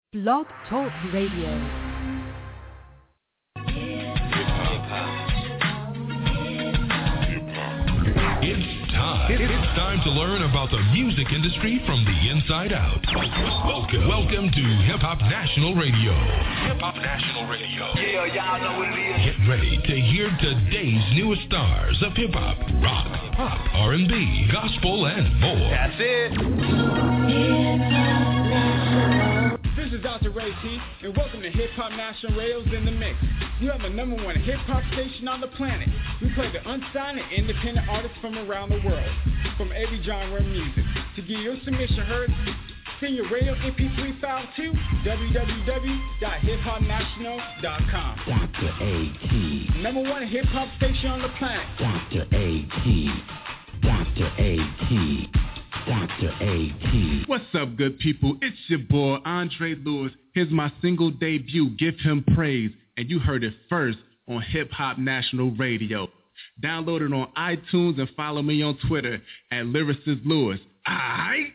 Blog Talk Radio. It's time to learn about the music industry from the inside out. Welcome to Hip Hop National Radio. Hip Hop National Radio. Yeah, y'all know what it is. Get ready to hear today's newest stars of hip hop, rock, pop, R&B, gospel, and more. That's it. This is Dr. Ray T, and welcome to Hip Hop National Radio's In the Mix. You have the #1 hip hop station on the planet. We play the unsigned and independent artists from around the world, from every genre of music. To get your submission heard, send your radio MP3 file to www.hiphopnational.com. Dr. A.T. #1 hip hop station on the planet. Dr. A.T. Dr. A.T. Dr. A.T. What's up, good people? It's your boy, Andre Lewis. Here's my single debut, Give Him Praise. And you heard it first on Hip Hop National Radio. Download it on iTunes and follow me on Twitter at Lyricist Lewis. Aight?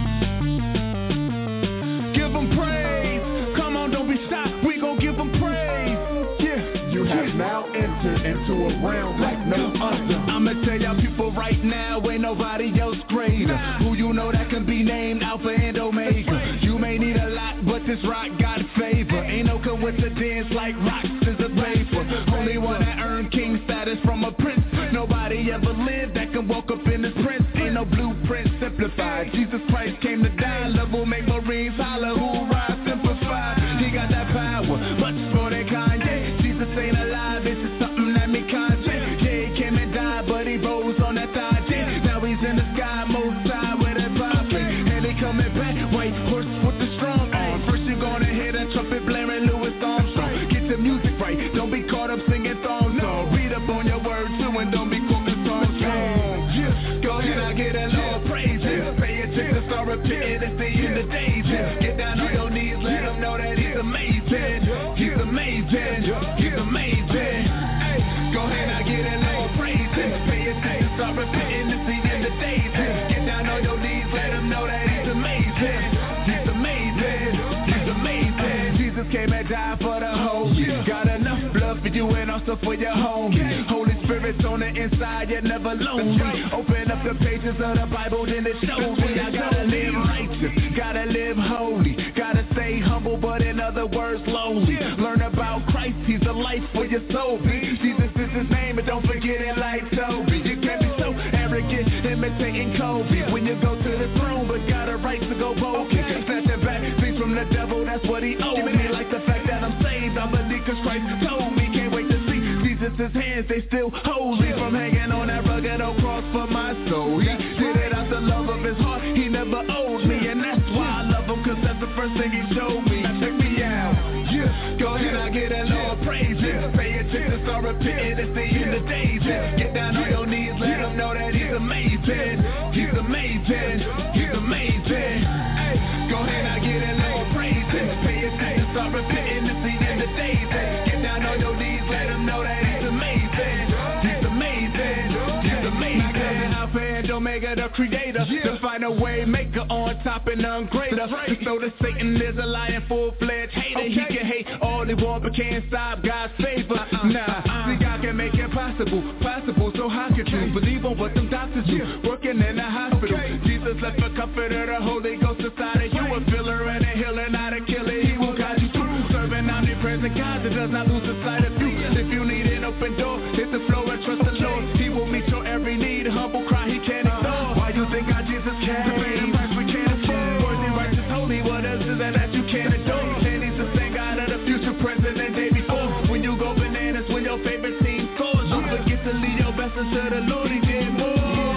Give him praise. Come on, don't be stopped. We gon' give him praise. Yeah. You have now entered into a realm like no other. I'ma tell y'all people right now, ain't nobody else greater. Who you know that can be named Alpha and Omega. You may need a lot, but this rock got favor. Ain't no coincidence like rocks is a paper. Only one that earned king status from a prince. Nobody ever lived that can walk up in his prince. Ain't no blueprint simplified. Jesus Christ came to die. Love will make Marines holler. Hoorah, simplify. He got that power, much more than Kanye. Jesus ain't alive, it's just something that me Kanye. Yeah, he came and died, but he rose on that thigh. Yeah. Now he's in the sky, most high with a popping. And he coming back, white horse with the strong arm. First you gonna hear that trumpet blaring, Louis Armstrong. Get the music right, don't be caught up singing thong song. Read up on your words too, and don't be quoting songs wrong. Yeah. Go ahead, I get a Lord praise. Yeah. Pay attention, start repeating, it's the end of days. Yeah. Get down on your knees, let him know that he's amazing. He's amazing, he's amazing. Hey, go ahead, I get a Lord praise. Yeah. Pay attention, start repeating, it's the end of days. Yeah. Get down on your knees, let him know that he's amazing. He's amazing, he's amazing. Jesus came and died for the whole. Got enough blood for you and also for your homie. Holy Spirit's on the inside, you're never lonely. Open up the pages of the Bible, then it shows me I gotta live righteous, gotta live holy, gotta stay humble, but in other words, lonely. Learn about Christ, he's a life for your soul. Jesus is his name, and don't forget it like Toby. You can't be so arrogant, imitating Kobe. When you go to the throne, but got a right to go bold. Snatching back things from the devil, that's what he owed me. Like the fact that I'm saved, I believe cause Christ told me. Can't wait to see Jesus' hands, they still holy. From hanging on that rugged old cross for my soul. He did it out the love of his heart, he never owed me. And that's why I love him, cause that's the first thing he showed me. Now check me out, yeah. Go ahead, I get a Lord praise. Yeah. Pay attention, start repeating, it's the end of days. Yeah. Get down on your knees, let him know that he's amazing. He's amazing, he's amazing. Hey, go ahead, I get a Lord praise. Yeah. Pay attention, start repeating, it's the end of days. Yeah. Get down on your knees, let him know that he's amazing. He's amazing, he's amazing. Alpha and Omega, the creator, the final way maker, on top and none greater. So that Satan is a lying full-fledged hater. He can hate all he wants but can't stop God's favor. See, God can make it possible. So how could you believe on what them doctors do? Working in the hospital, Jesus left a comforter, the Holy Ghost inside of you, a filler and a healer, not a killer. He will guide you through, serving omnipresent God that does not lose the sight of you. If you need an open door, hit the floor and trust the Lord. He will meet your every need, humble cry he can't ignore. Why you think God Jesus came? To pay the price we can't afford. Worthy, righteous, holy, what else is that you can't adore? And he's the same God of the future, present, and day before. When you go bananas, when your favorite team scores, don't forget to lead your best to the Lord, he did more.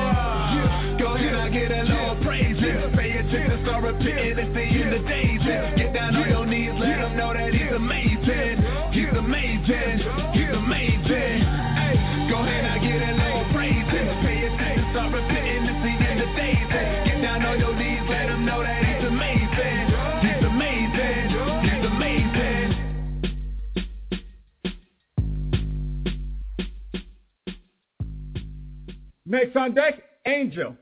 Go ahead, I get a Lord praise. Pay attention, start repeating, it's the end of days. Get down on your knees, let him know that he's amazing. He's amazing, he's amazing. Hey, go ahead, I get a Lord praise. Pay attention, start repeating, it's the end of days. Get down on your knees, let him know that he's amazing. He's amazing, he's amazing. Next on deck, Angel.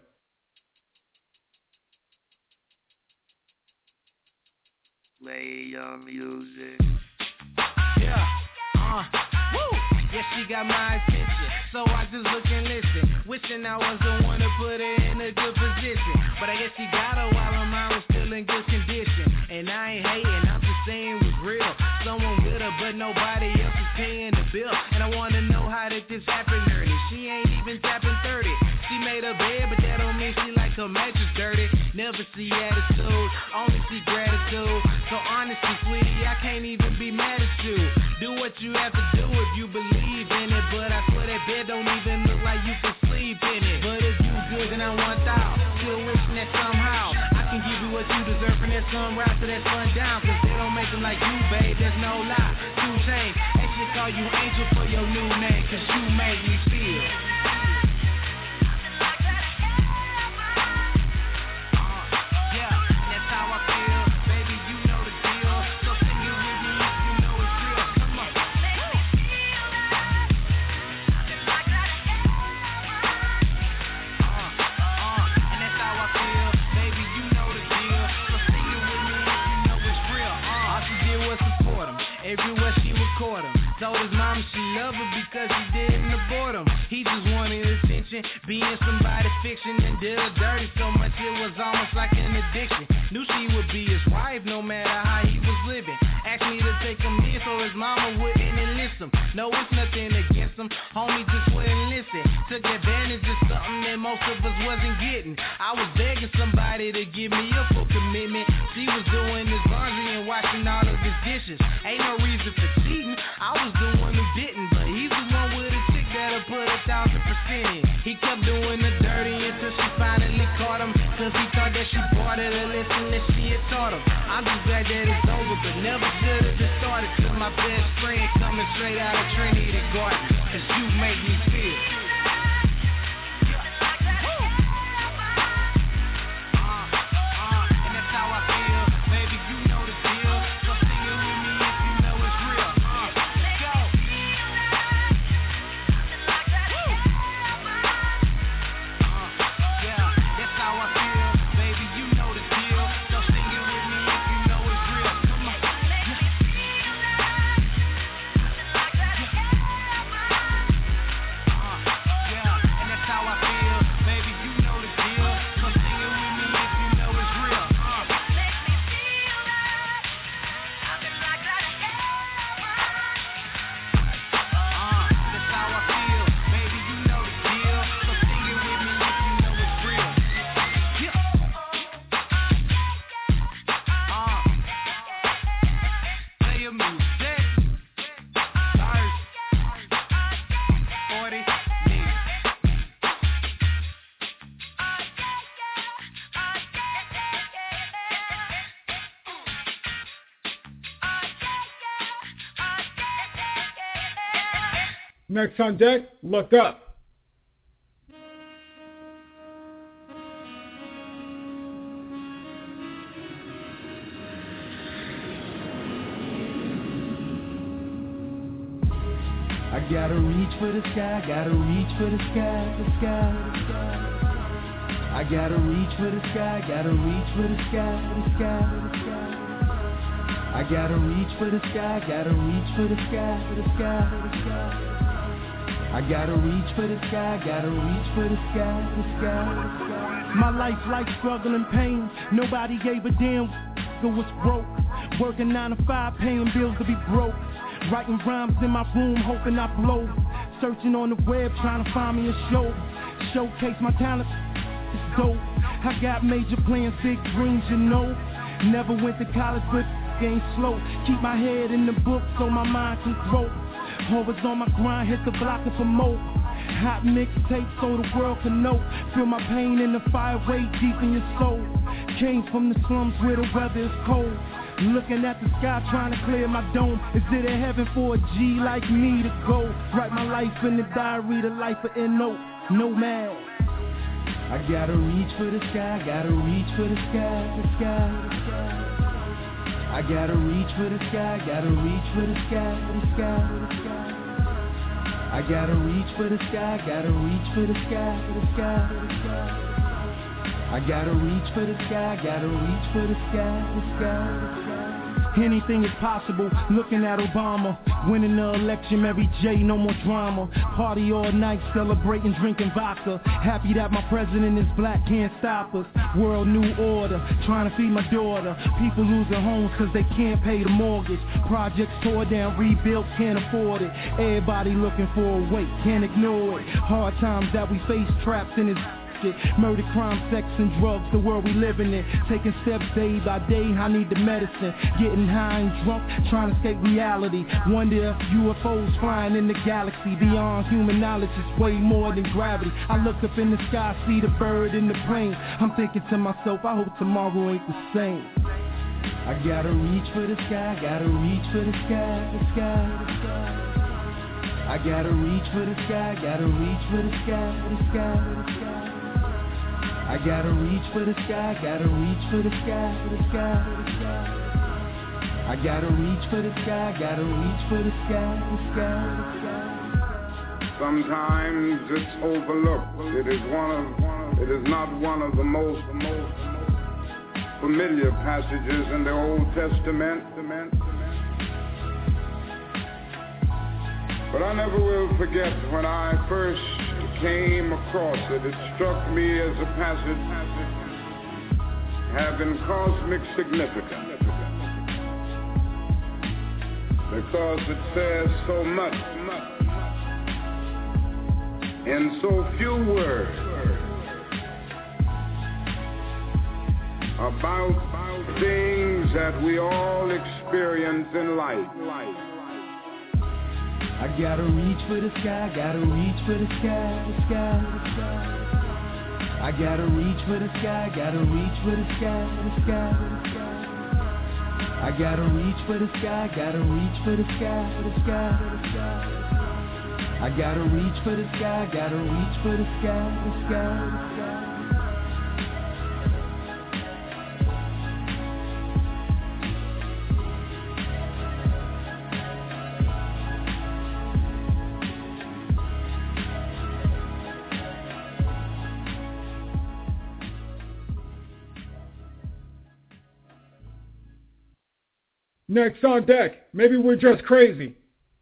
Play your music. Yeah, woo. Yeah, she got my attention, so I just look and listen. Wishing I was the one to put her in a good position, but I guess she got her while her mind was still in good condition. And I ain't hating, I'm just saying it was real. Someone with her, but nobody else is paying the bill. And I wanna know how did this happen early. She ain't even tapping 30. She made her bed, but that don't mean she like her mattress dirty. Never see attitude, only see gratitude. So honestly, sweetie, I can't even be mad at you. Do what you have to do if you believe in it. But I swear that bed don't even look like you can sleep in it. But if you good, then I want out. Still wishing that somehow I can give you what you deserve from that sunrise to that sundown. Cause they don't make them like you, babe, there's no lie. 2 Chainz, actually call you Angel for your new name. Cause you make me feel. Everywhere she would court him. Told his mama she loved her because she didn't abort him. He just wanted attention, being somebody fiction, and did her dirty so much it was almost like an addiction. Knew she would be his wife no matter how he was living. Asked me to take him in so his mama wouldn't enlist him. No, it's nothing against him, homie just wouldn't listen. Took advantage of something that most of us wasn't getting. I was begging somebody to give me a full commitment. She was doing his laundry and washing all of his dishes. Ain't no reason for cheating, I was the one who didn't. But he's the one with a chick that'll put 1,000% in. He kept doing the dirty until she finally caught him. Cause he thought that she bought her the lesson that she had taught him. I'm just glad that it's over, but never should have just started. Till my best friend coming straight out of Trinity Garden. Cause you make me feel. Next on deck, Look Up. I gotta reach for the sky, gotta reach for the sky, the sky, the sky. I gotta reach for the sky, gotta reach for the sky, the sky, the sky. I gotta reach for the sky, gotta reach for the sky, the sky, the sky. I gotta reach for the sky, gotta reach for the sky, the sky, the sky. My life like struggle and pain. Nobody gave a damn who was broke. Working 9 to 5, paying bills to be broke. Writing rhymes in my room, hoping I blow. Searching on the web, trying to find me a show. Showcase my talent, it's dope. I got major plans, big dreams, you know. Never went to college, but ain't slow. Keep my head in the book so my mind can grow. Always on my grind, hit the block for more. Hot mixtape so the world can know. Feel my pain in the fire way deep in your soul. Came from the slums where the weather is cold. Looking at the sky trying to clear my dome. Is it a heaven for a G like me to go? Write my life in the diary, the life of N.O. Nomad. I gotta reach for the sky, gotta reach for the sky, the sky, the sky. I gotta reach for the sky, gotta reach for the sky, the sky, the sky. I gotta reach for the sky, gotta reach for the sky, the sky, the sky. I gotta reach for the sky, gotta reach for the sky, the sky, the sky. anything is possible. Looking at Obama, winning the election, Mary J, no more drama. Party all night, celebrating, drinking vodka. Happy that my president is black, can't stop us. World new order, trying to feed my daughter. People losing homes cause they can't pay the mortgage. Projects tore down, rebuilt, can't afford it. Everybody looking for a way, can't ignore it. Hard times that we face, trapped in this shit. Murder, crime, sex, and drugs, the world we living in. Taking steps day by day, I need the medicine. Getting high and drunk, trying to escape reality. Wonder if UFOs flying in the galaxy. Beyond human knowledge, it's way more than gravity. I look up in the sky, see the bird in the plane. I'm thinking to myself, I hope tomorrow ain't the same. I gotta reach for the sky, gotta reach for the sky, the sky, the sky. I gotta reach for the sky, gotta reach for the sky, the sky, the sky. I gotta reach for the sky, gotta reach for the sky, the sky, the sky. I gotta reach for the sky, gotta reach for the sky, the sky, the sky. Sometimes it's overlooked. It is not one of the most familiar passages in the Old Testament. But I never will forget when I first came across it. It struck me as a passage having cosmic significance, because it says so much in so few words about things that we all experience in life. I gotta reach for the sky, gotta reach for the sky, the sky, the sky. I gotta reach for the sky, gotta reach for the sky, the sky, the sky. I gotta reach for the sky, gotta reach for the sky, the sky, the sky. I gotta reach for the sky, gotta reach for the sky, the sky, the sky. Next on deck, maybe we're just crazy.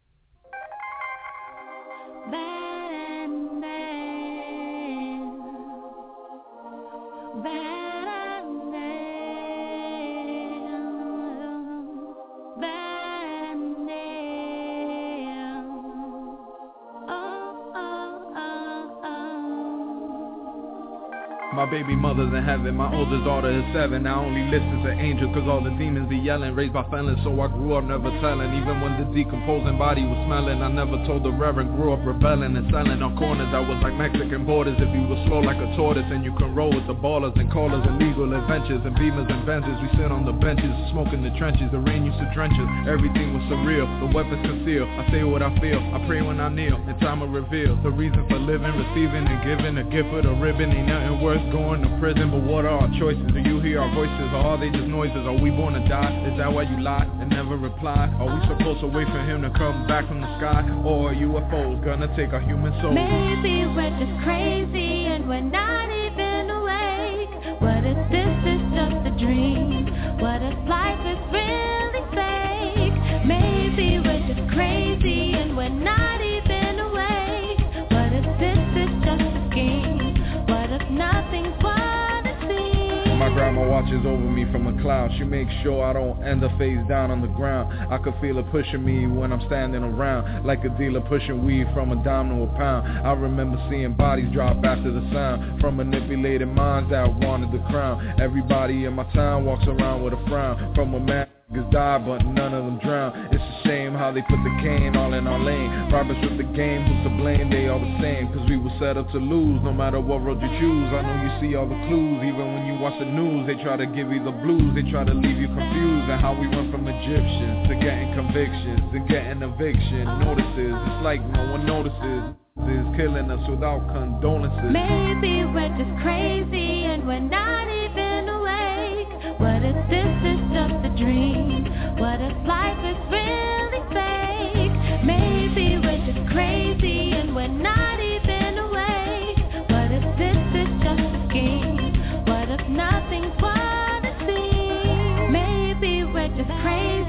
My baby mother's in heaven, my oldest daughter is 7. I only listen to angels cause all the demons be yelling. Raised by felons, so I grew up never telling. Even when the decomposing body was smelling, I never told the reverend. Grew up rebelling and selling on corners. I was like Mexican borders. If you were slow like a tortoise, and you can roll with the ballers and callers and legal adventures and beamers and Benzes. We sit on the benches, smoking the trenches. The rain used to drench us, everything was surreal. The weapons concealed, I say what I feel. I pray when I kneel, in time of reveal. The reason for living, receiving and giving. A gift with a ribbon, ain't nothing worse going to prison. But what are our choices? Do you hear our voices, or are they just noises? Are we born to die? Is that why you lie and never reply? Are we supposed to wait for him to come back from the sky? Or are UFOs gonna take our human souls? Maybe we're just crazy and we're not even awake. What if this is just a dream? What if life is really fake? Maybe we're just crazy and we're not even awake. What if this is just a scheme? What if nothing's what it seems? My grandma watches over me from a cloud. She makes sure I don't end up face down on the ground. I could feel her pushing me when I'm standing around, like a dealer pushing weed from a dime to a pound. I remember seeing bodies drop after the sound from manipulated minds that wanted the crown. Everybody in my town walks around with a frown. From a man niggas die, but none of them drown. It's a shame how they put the cane all in our lane. Robbers with the game, who's to blame? They all the same, cause we were set up to lose no matter what road you choose. I know you see all the clues, even when you watch the news. They try to give you the blues, they try to leave you confused. And how we went from Egyptians to getting convictions, to getting eviction notices. It's like no one notices. Is killing us without condolences. Maybe we're just crazy and we're not even awake. What if this is just a dream? What if life is really fake? Maybe we're just crazy and we're not even awake. What if this is just a scheme? What if nothing's what it seems? Maybe we're just crazy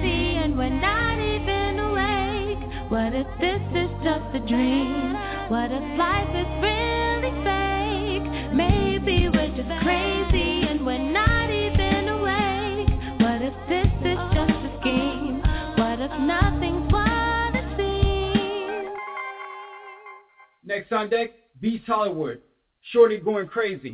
What if this is just a dream? What if life is really fake? Maybe we're just crazy and we're not even awake. What if this is just a scheme? What if nothing's what it seems? Next on deck, Beats Hollywood. Shorty Going Crazy.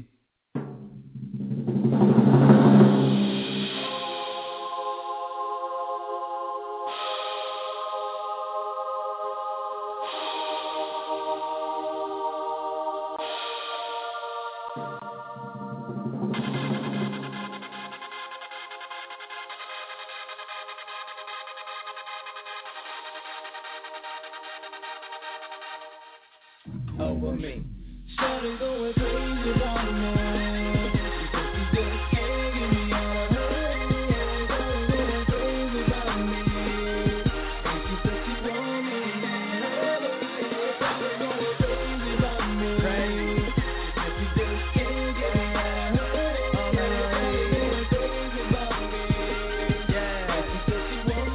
Over me. Shorty going crazy about me. Because she just can't get me out of her head. Shorty going crazy about me. And she said she want me. Shorty going crazy about me. Because she just can't get me out of her head. Shorty going crazy about me. And she said she want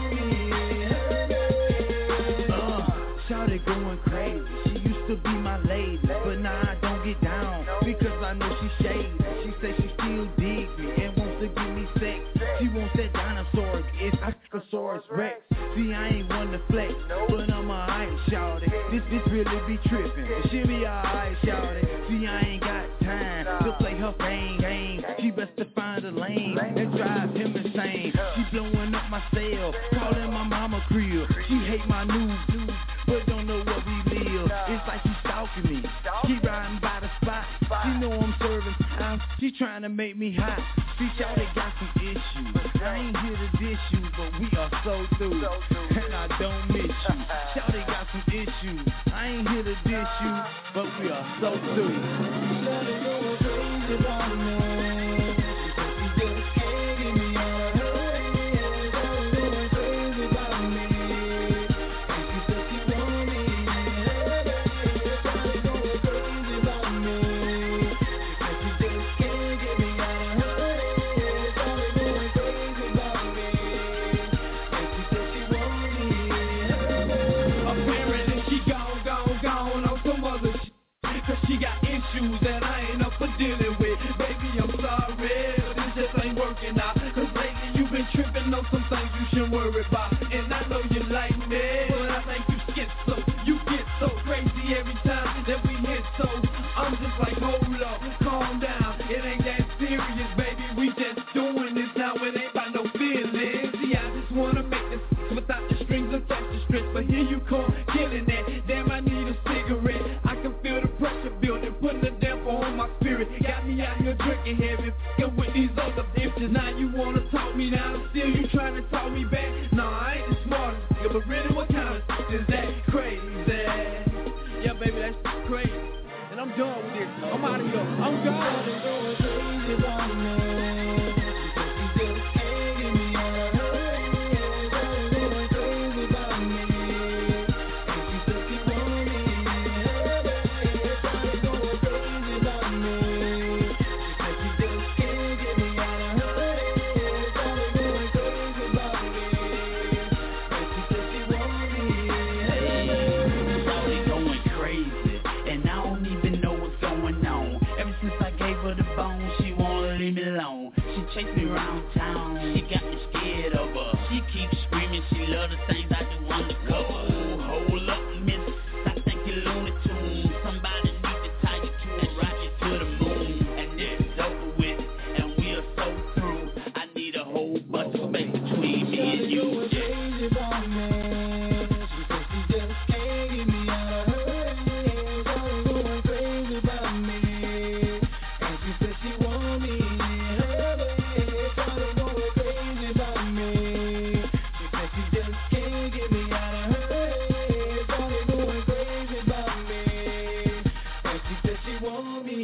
me. Shorty going crazy. To be my lady, but now I don't get down because I know she's shady. She says she still digs me and wants to give me sex. She wants that dinosaur, it's Icosaurus Rex. See, I ain't one to flex, but I'm alright, shawty. This really be trippin', she be alright, shawty. See, I ain't got time to play her game. She best to find a lane and drive him insane. She blowing up my cell, calling my mama crib. She hate my news, but don't know what we live. It's like she stalking me. She riding by the spot. She know I'm serving time. She trying to make me hot. See, shawty got some issues. I ain't here to dish you, but we are so through. And I don't miss you. Shawty got some issues. I ain't here to dish you, but we are so through. Shawty going crazy about me. Because she just can't get me out of her head. Shawty going crazy about me. And she said she want me. Shawty going crazy about me. Because she just can't get me out of her head. Shawty going crazy about me. And she said she want me. Apparently she gone on some other shit. Cause she got issues that I ain't up for dealing with. Baby, I'm sorry, but this just ain't working out. Cause lately you been tripping on some things you shouldn't worry about. And I know you like me, but I think you schizo. You get so crazy every time that we hit, so I'm just like, hold up, calm down. It ain't that serious, baby, we just doing this now. It ain't about no feelings. See, I just wanna make this without the strings attached to strips. But here you come, killing it. Damn, I need a cigarette. I can feel the pressure building, putting a damper on my spirit. Got me out here drinking heavy, f***ing with these other bitches. Now you wanna talk me down, still you trying to talk me back. Nah, I ain't the smartest, but really what kind of is that crazy? Yeah, baby, that's crazy. And I'm done with this. I'm out of here. I'm gone. Going crazy about me. Because she just can't get me out of her head. Going crazy about me. And she said she want me. Going crazy about me. Because she just can't get me out of her head. Going crazy about me. And she said she want me. Shawty going crazy, and I don't even know what's going on. Ever since I gave her the bone, she won't leave me alone. She chased me around town, she got me scared of her. She keeps screaming, she love the things I do undercover. Hold up, miss, I think you're Looney Tunes. Somebody need to tie you to a rocket to the moon. And it's over with, and we are so through. I need a whole bunch of space between me and you. Crazy about me. She said she just can't get me out of her head. Shawty going crazy about me. And she said she want me. Shawty going crazy about me. She said she just can't get me out of her head. Shawty going crazy about me. And she said she want me.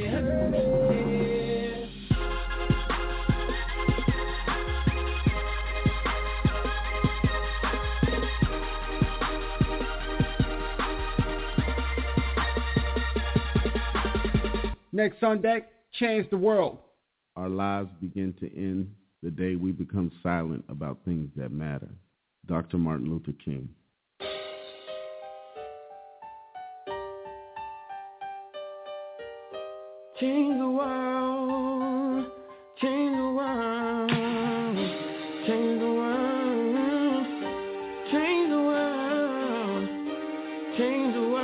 Next on deck, Change the World. Our lives begin to end the day we become silent about things that matter. Dr. Martin Luther King. Change the world, change the world, change the world, change the world, change the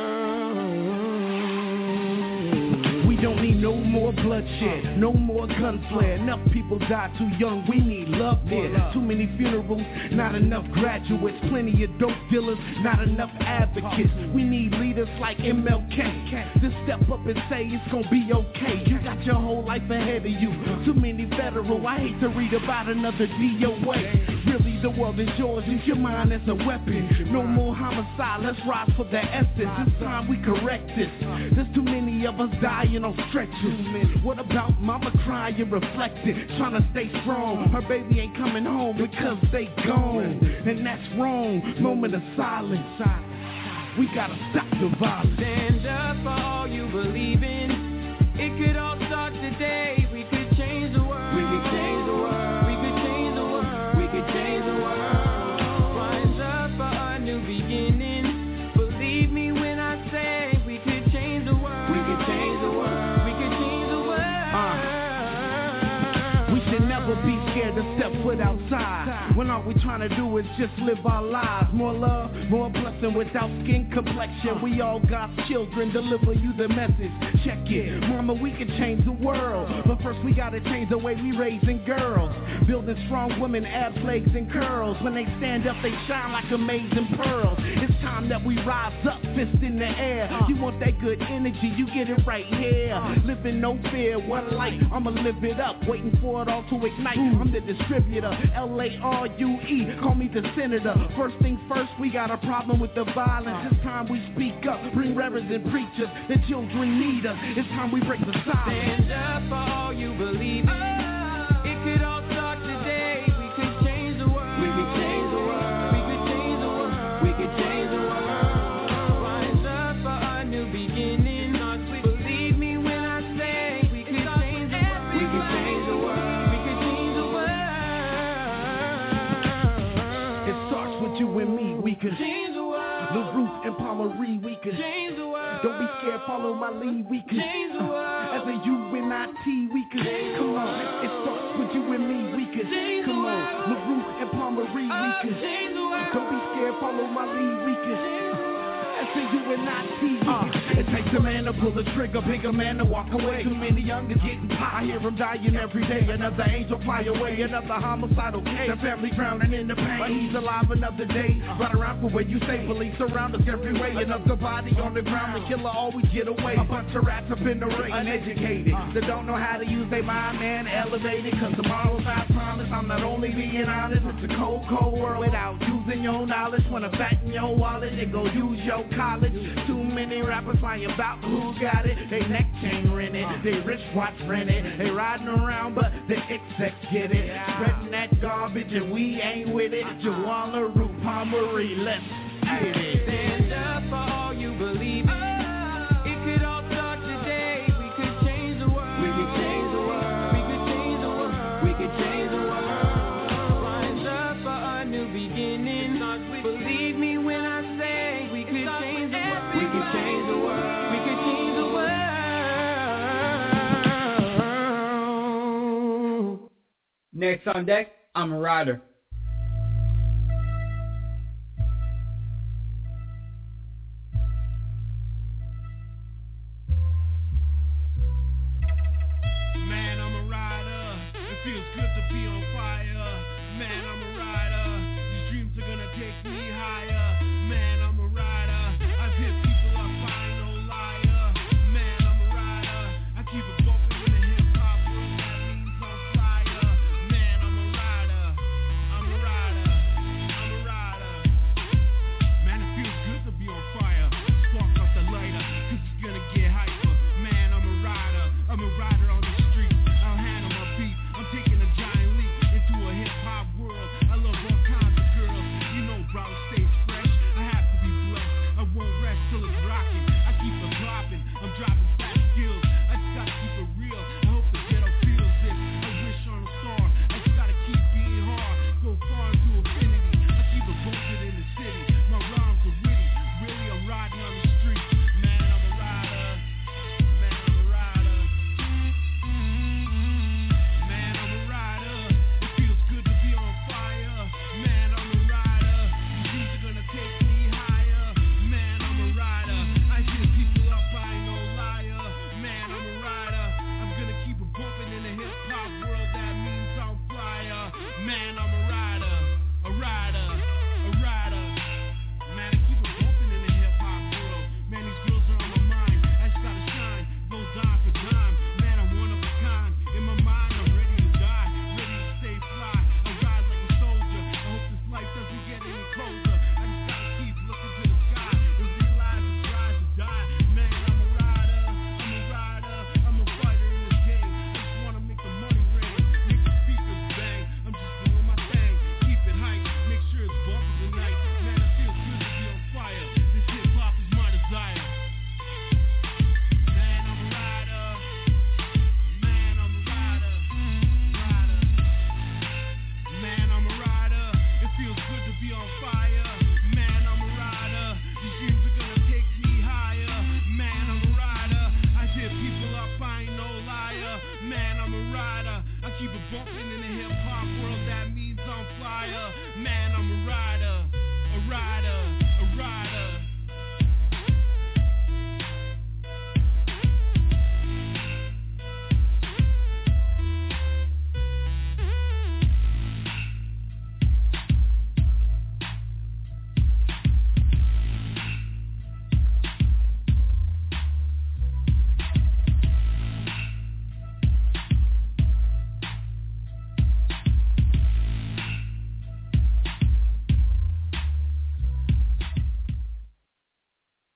world. We don't need no more bloodshed, no more gunfare. Enough people die too young, we need love there. Too many funerals, not enough graduates. Plenty of dope dealers, not enough advocates. We need leaders like MLK to step up and say it's gonna be okay. You got your whole life ahead of you. Too many federal, I hate to read about another DOA. Really, the world is yours, use your mind as a weapon. No more homicide, let's rise for the essence. It's time we correct this. There's too many of us dying on stretchers. What about mama crying, reflecting, trying to stay strong? Her baby ain't coming home because they gone, and that's wrong. Moment of silence. We gotta stop the violence. Stand up for all you believe in. It could all start today. We could change the world. We could change the world. We could change the world. We could change the world. Rise up for a new beginning. Believe me when I say we could change the world. We could change the world. We could change the world. We should never be scared to step foot outside when all we trying to do is just live our lives. More love, more blessing without skin complexion. We all God's children, deliver you the message. Check it, mama, we can change the world, but first we gotta change the way we raising girls. Building strong women, abs, legs, and curls. When they stand up, they shine like amazing pearls. It's time that we rise up, fist in the air. You want that good energy, you get it right here. Living no fear, one life, I'ma live it up. Waiting for it all to ignite. I'm the distributor, L-A-R-U-E, call me the senator. First things first, we got a problem with the violence. It's time we speak up, bring reverends and preachers. The children need us, it's time we break the silence. Stand up for all you believe in. It could all start today. We could change the world. We could change the world. We could change the world. We could change the world. Rise up for a new beginning. Believe me when I say we could change the world. We could change the world. We could change the world. It starts with you and me, we could change the world. The Ruth and Palmery, we could change the world. Don't be scared, follow my lead, we could change the world. As a UNIT, we could come on. It starts with you and me, we could come on. The Ruth and Palmery, we could don't be scared, follow my lead, we could as a UNIT. It takes a man to pull the trigger, bigger man to walk away. Too many youngers getting popped. I hear them dying every day. Another angel fly away, another homicidal case. The family drowning in the pain, but he's alive another day. Run around for where you say, police surround us every way. Another body on the ground, the killer always get away. A bunch of rats up in the ring, uneducated, that don't know how to use their mind, man, elevated. Cause tomorrow's I promise, I'm not only being honest. It's a cold, cold world without using your knowledge. Wanna fatten your wallet, they go use your college. Too many rappers lying about who got it. They neck chain rented, they wristwatch rented. They riding around but the execs get it. Spreading that garbage and we ain't with it. Joanna, Ruth, Palmery, let's get it. Stand up for all you believe in. It could all start today. We could change the world. We could change the world. We could change the world. We could change the world. Rise up for a new beginning. Believe me when I say we could change the world. We could change the world. We could change the world. Next on deck, I'm a rider. Man, I'm a rider. It feels good to be on fire. Man, I'm a rider. These dreams are gonna take me higher. Man, I'm a rider. I've hit people up, I ain't no liar. Man, I'm a rider. I keep it bumping in the hip hop room that leaves on fire. Man, I'm a rider.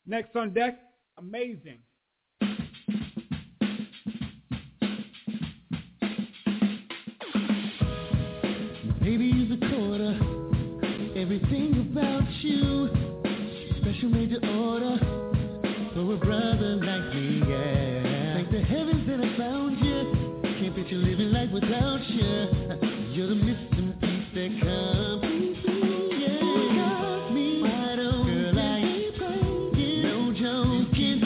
Next on deck, Amazing. Baby, you're the quarter. Everything about you, special made to order for a brother like me, yeah. Thank the heavens that I found you. Can't picture living life without you. You're the missing piece that completes me, yeah. You got me wide open, girl, I ain't playing, no joking.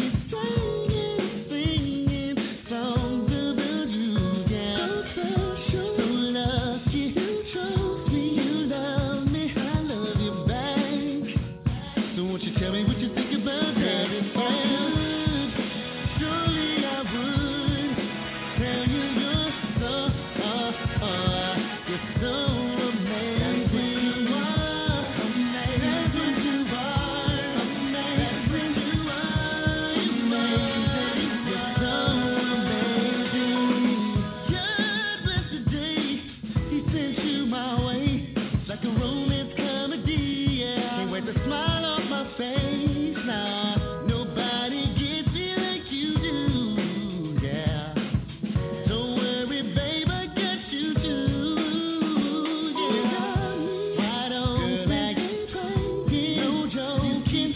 Singing songs about you, yeah. So special, so lucky. You chose me, you love me, I love you back. So won't you tell me what you think about that? If I would, surely I would tell you you're so, you're so amazing. You are amazing. That's what you are. That's what you are. Amazing. You're so amazing. God bless the day He sent you my way. It's like a romance comedy, yeah. Can't wait to smile off my face now. Nobody gets me like you do, yeah. Don't worry, babe, I got you too, yeah. Wide open, girl, I ain't playing, no joking.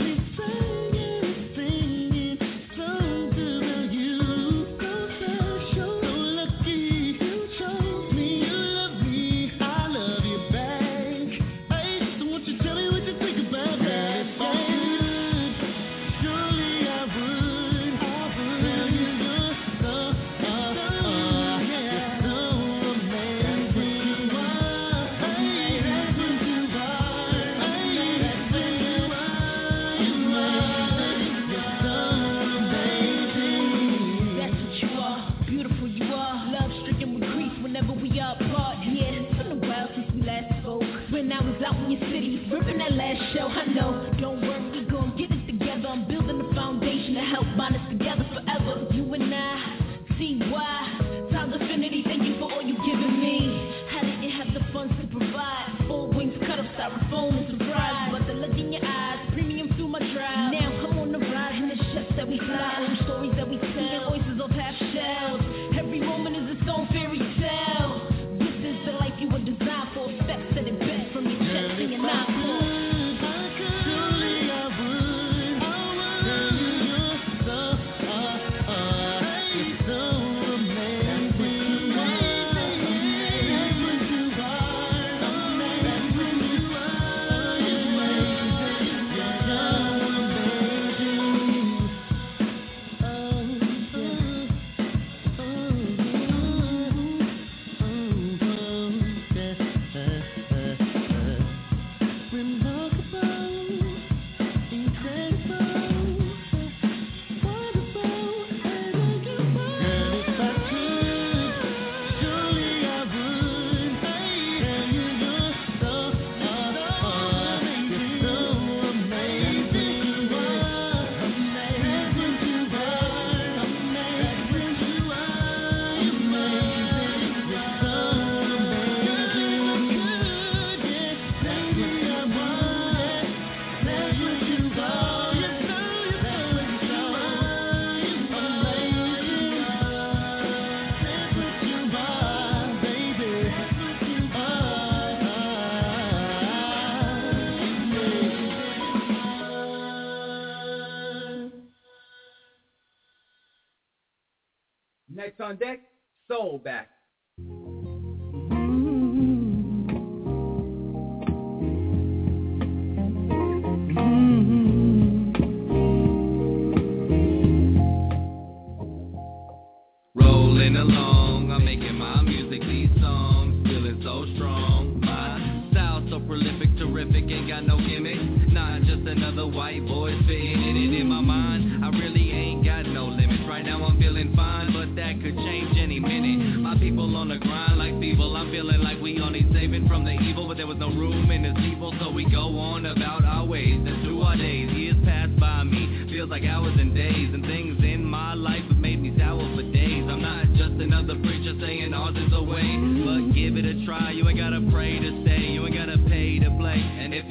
Singing songs about you, so special, so lucky. You chose me, you love me, I love you back. Hey, so won't you tell me what you think about that? If I could, surely I would tell you you're so, you're so amazing. You are, hey, that's what you are, hey, that's what you are, you're so amazing. That's what you are, beautiful you are. Love stricken with grief whenever we are apart. Yeah, it's been a while since we last spoke. When I was out in your city, ripping that last show, I know. Don't worry, we gon' get it together. I'm building a foundation to help bind us together forever. You and I, see why. Times Affinity, thank you for all you given me. How did you have the funds to provide? 4 wings cut up styrofoam and surprise. But the look in your eyes, premium through my drive. Now I'm on the ride, and the ships that we fly, old stories that we tell, oysters off half shells. Every moment is its own fairy tale. This is the life you were designed for. Steps that it best from your chest to your nostrils. Surely I would tell you you're so, you're so amazing. That's what you are. That's what you are. Amazing. You're Next on deck, Soul Back. Rolling along, I'm making my music, these songs, feeling so strong. My style so prolific, terrific, ain't got no gimmick. Not just another white boy spitting it in my mind. I really ain't got no limits. Right now I'm feeling fine, but that could change any minute. My people on the grind like feeble. I'm feeling like we only saving from the evil, but there was no room in this evil, so we go on about our ways and through our days. Years pass by me, feels like hours and days, and things in my life have made me sour for days. I'm not just another preacher saying ours is the way, but give it a try. You ain't gotta pray to stay, you ain't gotta pay to play, and if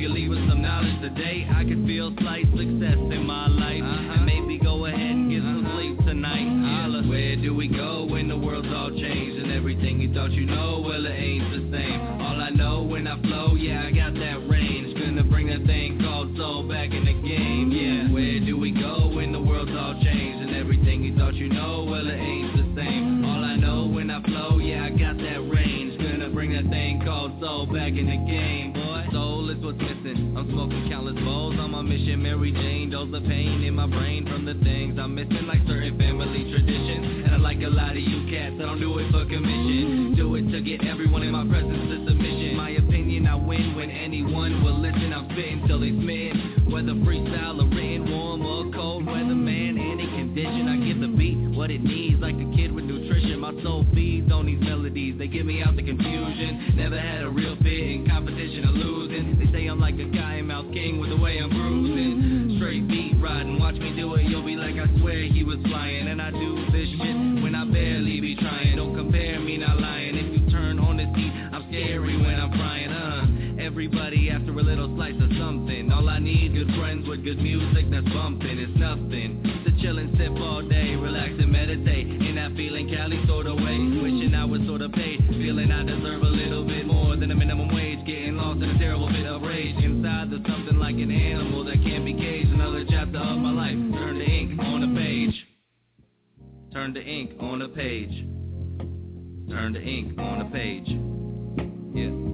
you leave with some knowledge today, I could feel slight success in my life. And maybe go ahead and get some sleep tonight. Where do we go when the world's all changed? And everything you thought you know, well, it ain't the same. All I know when I flow, yeah, I got that range. Gonna bring that thing called soul back in the game, yeah. Where do we go when the world's all changed? And everything you thought you know, well, it ain't the same. All I know when I flow, yeah, I got that range. Gonna bring that thing called soul back in the game, boy. Soul is what's missing. I'm smoking countless bowls on my mission. Mary Jane, dose the pain in my brain from the things I'm missing, like certain family traditions. And I like a lot of you cats, I don't do it for commission. Do it to get everyone in my presence to submission. My opinion, I win when anyone will listen. I'm spitting till they smitten. Whether freestyle or written, warm or cold weather, man, any condition, I give the beat what it needs, like a kid with nutrition. My soul feeds on these melodies, they get me out the confusion. Never had a real fit in competition or losing. They say I'm like a guy mouse king with the way I'm bruising. Straight beat riding, watch me do it, you'll be like I swear he was flying. And I do this shit when I barely be trying. Don't compare me, not lying. If you turn on this heat, I'm scary when I'm frying. Everybody after a little slice of something. All I need, good friends with good music that's bumping. It's nothing to chill and sip all day, relax and meditate in that feeling Cali sort of way. Wishing I was sort of paid, feeling I deserve a little bit more than a minimum wage. Getting lost in a terrible bit of rage. Inside there's something like an animal that can't be caged. Another chapter of my life, turn the ink on a page. Turn the ink on a page. Turn the ink on a page. Yeah.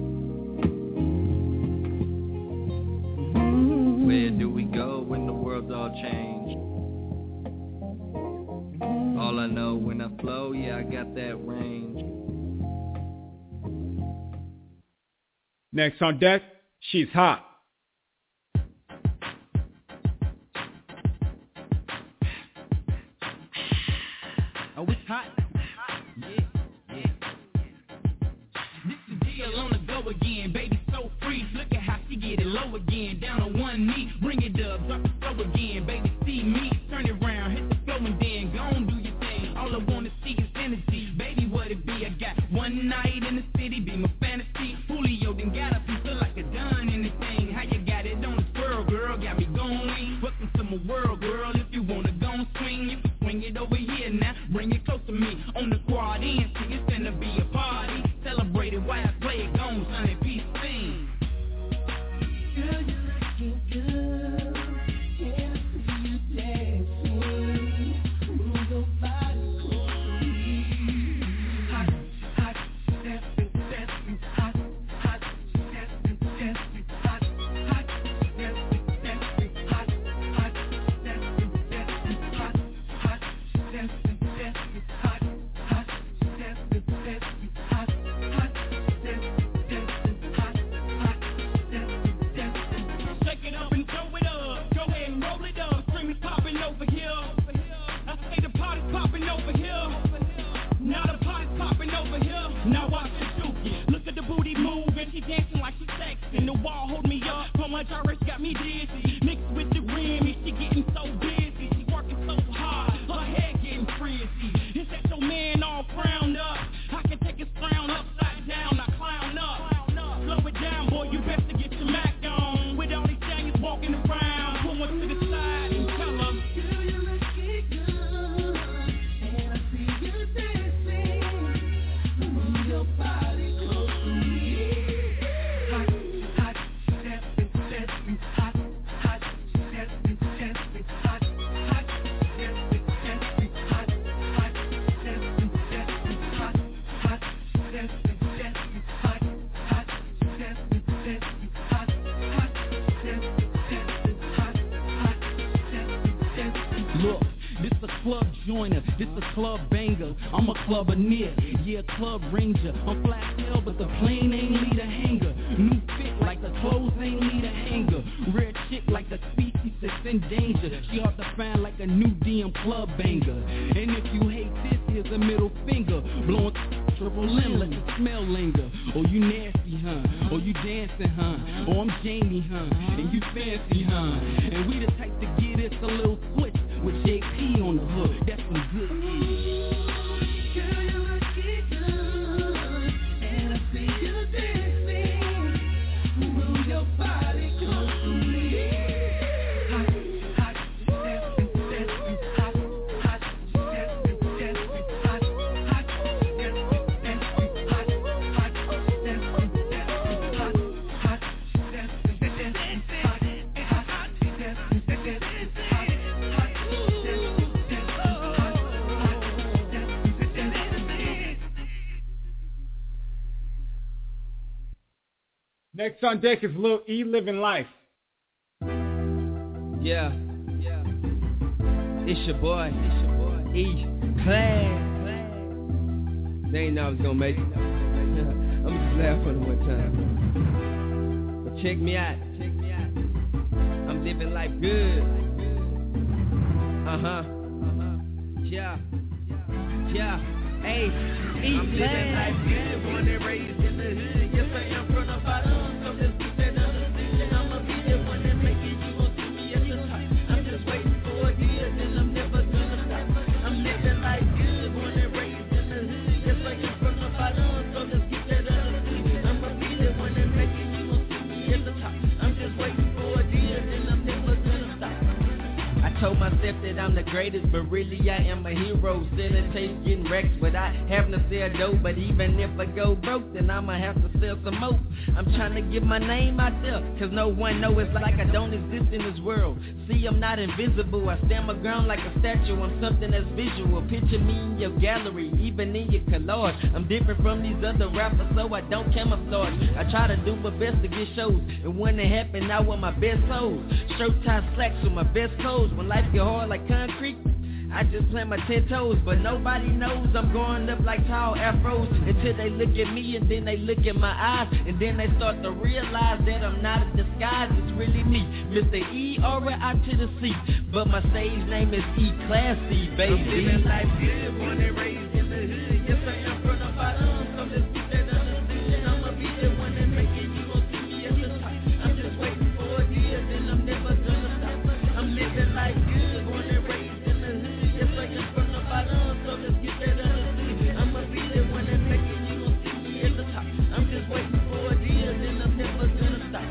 Where do we go when the world's all changed? All I know when I flow, yeah, I got that range. Next on deck, she's hot. Oh, it's hot. Yeah. This is deal on the go again, baby, so free. Look at how she get it low again, down on one knee. Bring it up, drop the flow again, baby, see me. Turn it around, hit the flow and then go on, do your thing. All I wanna see is energy, baby, what it be? I got one night in the city, be my fantasy. Julio then got up and feel like a done anything. How you got it on the swirl, girl? Got me going. Welcome to my world, girl. If you wanna go and swing, you can swing it over here now. Bring it close to me on the quad end. See, it's gonna be a party. Celebrate it while I play it, gone, son, and peace sing. Girl, you're looking good. And I see you dancing. Move your body closely. Hot, dancing, hot, dancing, hot, dancing, hot, dancing, hot, dancing, hot, shake it up and throw it up. Go ahead and roll it up. Screaming popping over here. I say the party's popping over here. Now the party's popping over here. Now watch it dookie. Look at the booty move and she dancing like she's sexy. The wall hold me up. So much already got me dizzy. Mixed with the Remy, she getting so busy. She working so hard. Her head getting frizzy. Is that your man all crowned up? I can take his crown upside down. Now clown up. Slow it down, boy. You best to get your Mac on. With all these giants walking around. Pull one to the side and tell them. Girl, you looking good. And I see you dancing. Move your body close to me. Hot, dancing, hot, dancing, hot, dancing, hot, dancing, hot, dancing, look, this a club joiner, this a club banger. I'm a clubber-near, yeah, club ranger. I'm flat hell, but the plane ain't need a hanger. New fit like the clothes ain't need a hanger. Rare chick like the species that's in danger. She hard to find like a new DM club banger. And if you hate this, here's a middle finger. Blowing triple limb, let the smell linger. Oh, you nasty, huh? Oh, you dancing, huh? Oh, I'm Jamie, huh? And you fancy, huh? And we the type to get us a little switch with JP on the hook. That's some good shit. Girl, you looking good, and I see you dancing. Move your body. Next on deck is Lil E, Living Life. Yeah. It's your boy, E Class. They ain't know I was gonna make it. I'm just laugh on it one time. But check me out. I'm living life good. Yeah. Hey, E I'm living life good. Born and raised in the hood. Yes, I am from the bottom. So let's keep that understanding. I'ma be the one that make it. You gon' see me at the top. I'm just waiting for a year, then I'm never gonna stop. I'm living life good. Born and raised in the hood. Yes, I am from the bottom. So let's keep that understanding. I'ma be the one that make it. You gon' see me at the top. I'm just waiting for a year, then I'm never gonna stop. I told myself that I'm the greatest, but really I am a hero. Selling tapes, getting wrecks without having to sell dope. But even if I go broke, then I'ma have to sell some more. I'm trying to get my name out there, cause no one know it's like I don't exist in this world. See, I'm not invisible, I stand my ground like a statue. I'm something that's visual, picture me in your gallery, even in your collage. I'm different from these other rappers, so I don't camouflage. I try to do my best to get shows, and when it happen, I want my best hoes. Shirt tie slacks with my best clothes. When life get hard like concrete, I just plant my 10 toes, but nobody knows I'm growing up like tall afros until they look at me and then they look at my eyes and then they start to realize that I'm not a disguise. It's really me, Mr. E, R-I to the C, but my stage name is E Classy, baby. I'm living life good, born and raised in the hood. Yes, I am from the bottom, so let's keep that understood. I'ma be the one that make it. You gon' see me at the top. I'm just waiting for a year, then I'm never gonna stop. I'm living life good, born and raised in the hood. Yes, I am from the bottom, so let's get that understood. I'ma be the one that make it. You gon' see me at the top. I'm just waiting for a year, then I'm never gonna stop.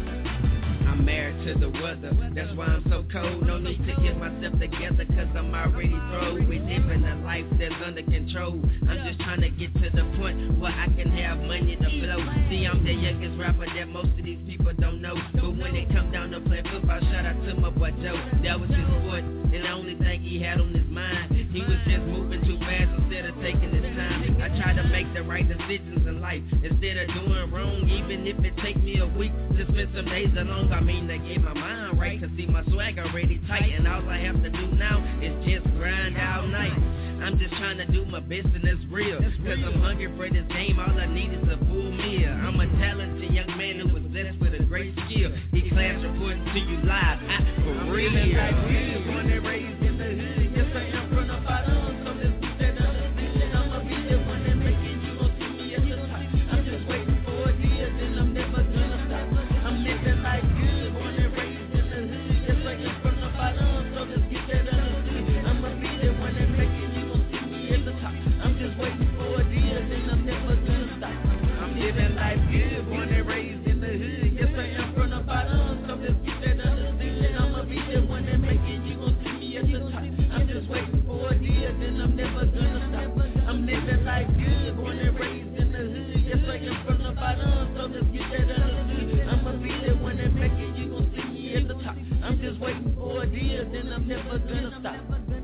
I'm married to the weather, that's why I'm so cold. No need to get myself together, cause I'm already through. We living a life that's under control. I'm just trying to get to the point where I can have money to flow. See, I'm the youngest rapper that most of these people don't know. But when it come down to play football, shout out to my boy Joe. That was his sport, and the only thing he had on his mind, he was just moving too fast instead of taking his time. I try to make the right decisions in life instead of doing wrong, even if it take me a week to spend some days alone. I mean to get my mind right, cause see my swag already tight, and all I have to do now is just grind all night. I'm just trying to do my best and it's real, cause I'm hungry for this game, all I need is a full meal. I'm a talented young man who was blessed with a great skill. E-Class reporting to you live, for real. Born and raised in the hood, yes I am from the bottom, so let's keep that understood. I'ma be the one that make it. You gon' see me at the top. I'm just waiting for a year, then I'm never gonna stop. I'm living life good, born and raised in the hood, yes I am from the bottom, so let's get that understood. I'ma be the one that make it. You gon' see me at the top. I'm just waiting for a year, then I'm never gonna stop. I'm living life good, born and raised in the hood, yes I am from the bottom, so let's get that understood. I'ma be the one that make it. You gon' see me at the top. I'm just waiting for a year, then I'm never gonna stop. I'm living life good, born and raised in the hood, yes I am from the bottom, so let's get that understood. I'ma be the one that make it. You gon' see me at the top. I'm just waiting for a year, then I'm never gonna stop.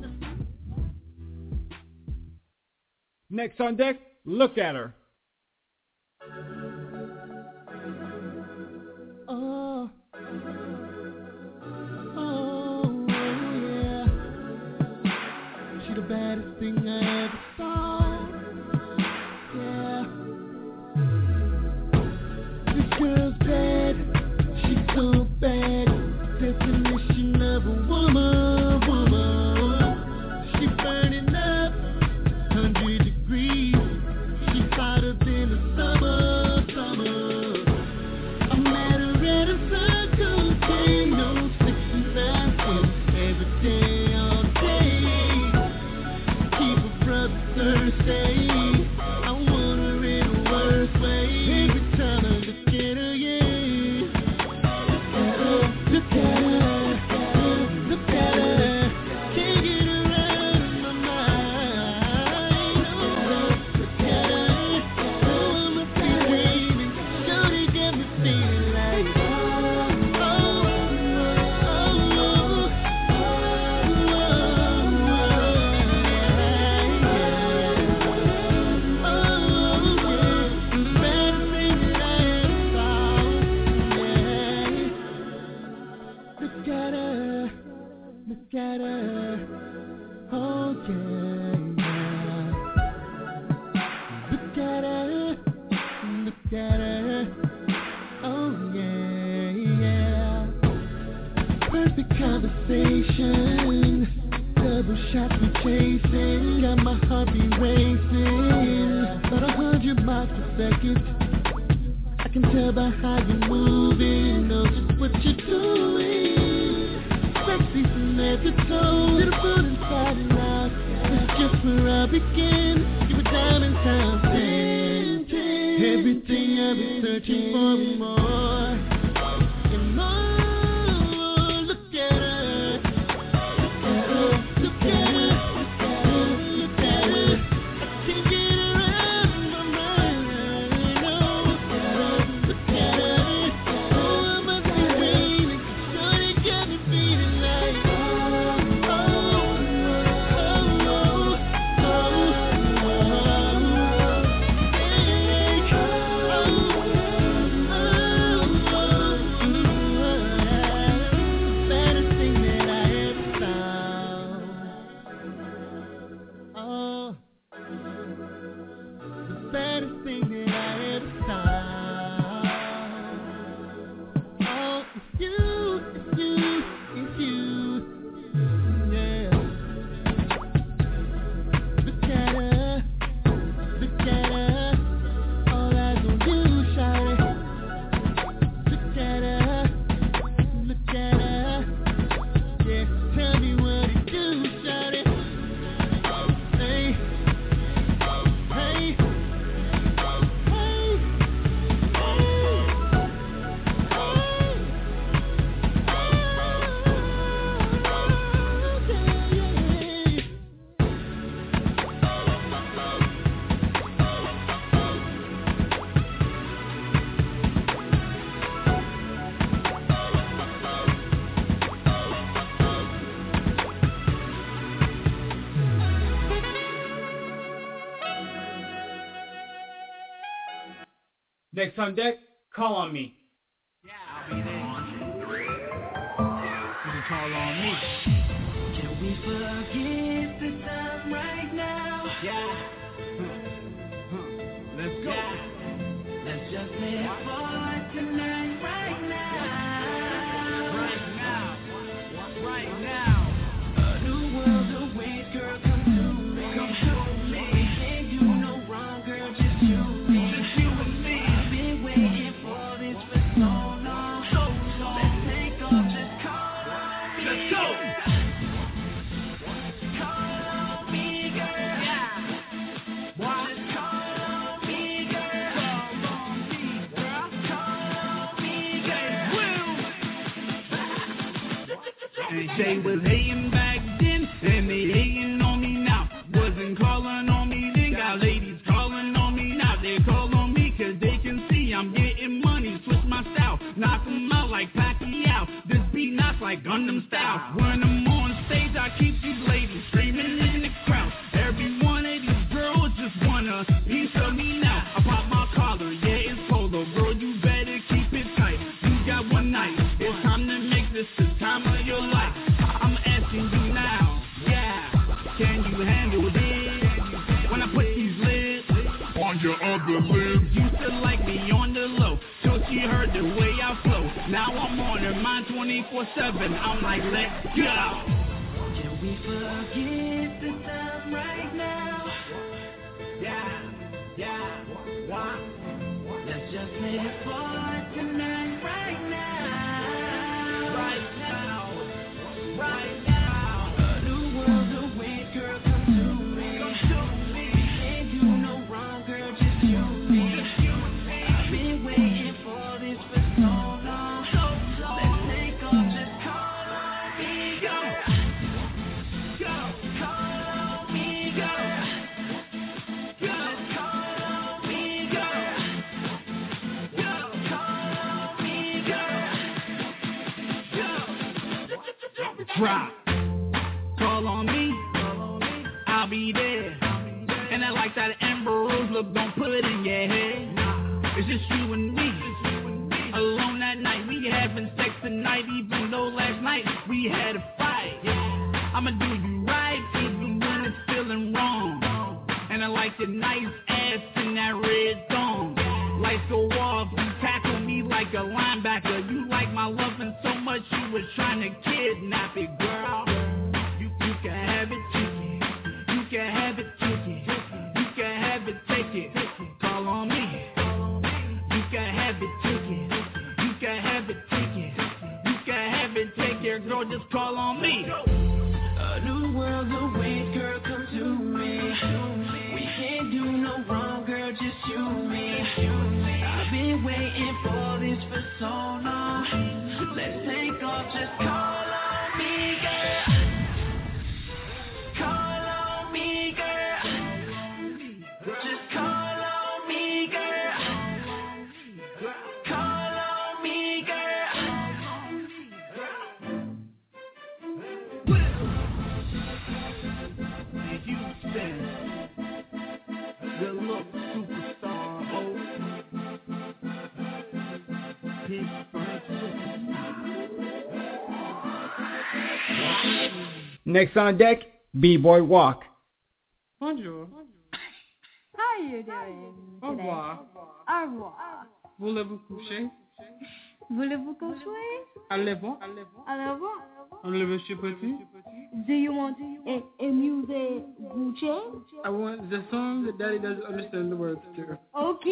Next on deck, Look at Her. Oh, yeah. She the baddest thing I ever saw. Yeah. This girl's bad. She's so bad. Definition of a woman. She burning up 100 degrees. She's hotter than the summer. I met her at a Circle K, no 69 every day, all day. Keep a brother Thursday. I want her in a worse way. Every time I look at her, yeah. Look at her. Look at her. Can't get her out of my mind. Look at her. Oh, I'm a feeling. Shorty got me feeling like Look at her, look at her. Oh yeah, yeah. Look at her, look at her. Oh yeah, yeah. Perfect conversation, double shots we chasing. Got my heart be racing, about 100 miles per second. I can tell by how you're moving, know just what you're doing. Sexy from head to toe, beautiful inside and out. This is just where I begin. You a diamond time 10. Everything I've been searching for and more. And more, look at her. Look at her, look at her, look at her, look at her. I can't get her out of my mind. Oh, look at her. Oh, I must be dreaming. Shorty got me feeling like Next on deck, Call on Me. Yeah, I'll be there. You can call on me. Can we forget the time right now? Yeah. Let's go. Yeah. Let's just live for tonight, right now. Right now. Right now. A new world awaits, girl, come to me. Come to me. Can't do no wrong, girl, just you and me. Just you and me. I've been waiting for this for so long. So long. Let's take off, just call on me. Let's go. Call on me, girl. Yeah. What? Just call on me, girl. Call on me, girl. Call on me, girl. And they was hating back then, and they hating on me now. Wasn't calling on me then, got ladies calling on me now. They call on me cause they can see I'm getting money. Switch my style, knock them out like Pacquiao. This beat knocks like Gundam style. When I'm on stage, I keep these ladies screaming in the crowd. Every one of these girls just want a piece of me now. I pop my collar, yeah, it's polo. Girl, you better keep it tight. You got one night, it's time to make this the time of your life. I'm asking you now, yeah, can you handle this? When I put these lips on your other lips, used to like me on the low, till she heard the way I flow. Now I'm on her mind 24/7. I'm like, let's go. Can we forget the time right now? Yeah, yeah, why? Let's just live for tonight, right now. Right now, right now. A new world awaits, girl, come to me. Come to me. Can't do no wrong, girl, just you and me. I've been waiting for this for so long. So long. Let's take off, just call on me, girl. Go, call on me, girl. Just call on me, girl. Go, call on me, girl. Go. Drop. Call on me, I'll be there. And I like that Amber Rose look, don't put it in your head. It's just you and me, alone that night, we we having sex tonight, even though last night we had a fight. I'ma do you right, even when it's feeling wrong. And I like your nice ass in that red thong. Lights go off, you tackle me like a linebacker. You like my loving so much, you was trying to kidnap it, girl. You can have it, take it. You can have it, take it. You can have it, take it. Call on me. You can have it, take it. You can have it, take it. You can have it, take it, girl. Just call on me. A new world awaits, girl, come to me. We can't do no wrong, girl, just you and me. I've been waiting for this for so long. Let's take off, just call on me, girl. Call on me, girl. Just call on me, girl. Call on me, girl. Houston, good look superstar, oh. Big Frank superstar. Next on deck, B-Boy Walk. Bonjour. How are you doing Au today? revoir. Au revoir. Voulez-vous coucher? Voulez-vous coucher? Allez-vous? Allez-vous? Enlevez-vous petit? Do you want a music Gucci? I want the song that Daddy doesn't understand the words to. Okay.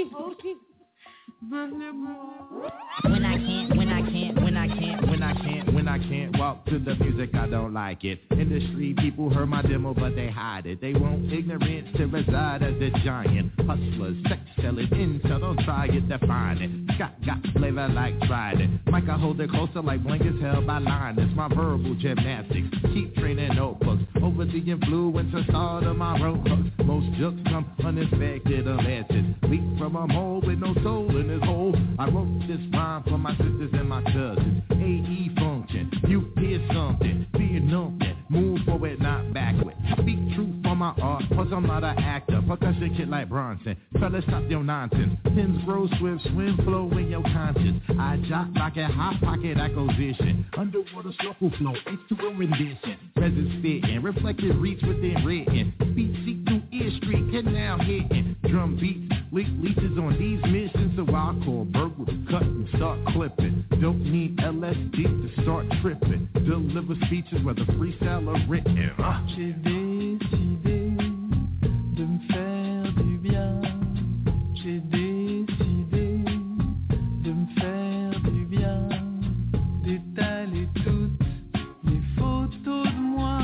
When I can't walk to the music, I don't like it. Industry people heard my demo, but they hide it. They want ignorance to reside as a giant. Hustlers, sex selling, intel, don't try it, define it. Scott got flavor like Trident. Mike, I hold it closer like blankets held by Linus. My verbal gymnastics, keep training notebooks. Over the influence of start of my road hooks. Most jokes come unexpected unless it's weak from a mole with no soul in his hole. I wrote this rhyme for my sisters and my cousins. AE function, you hear something, being nothing. Move forward, not backward. Speak truth for my art, plus I'm not an actor. Percussion kid like Bronson. Fellas, stop your nonsense. Pins grow swift, swim, flow in your conscience. I jot like a hot pocket acquisition. Underwater shuffle flow, it's to a rendition. Presence fitting, reflected reach within written. Beat seek through ear street, canal hitting. Drum beats, leeches on these missions. So I call burglar, cut and start clipping. Don't need LSD to start tripping. Deliver speeches whether freestyle or written. J'ai décidé de me faire du bien. J'ai décidé de me faire du bien. D'étaler toutes les photos de moi.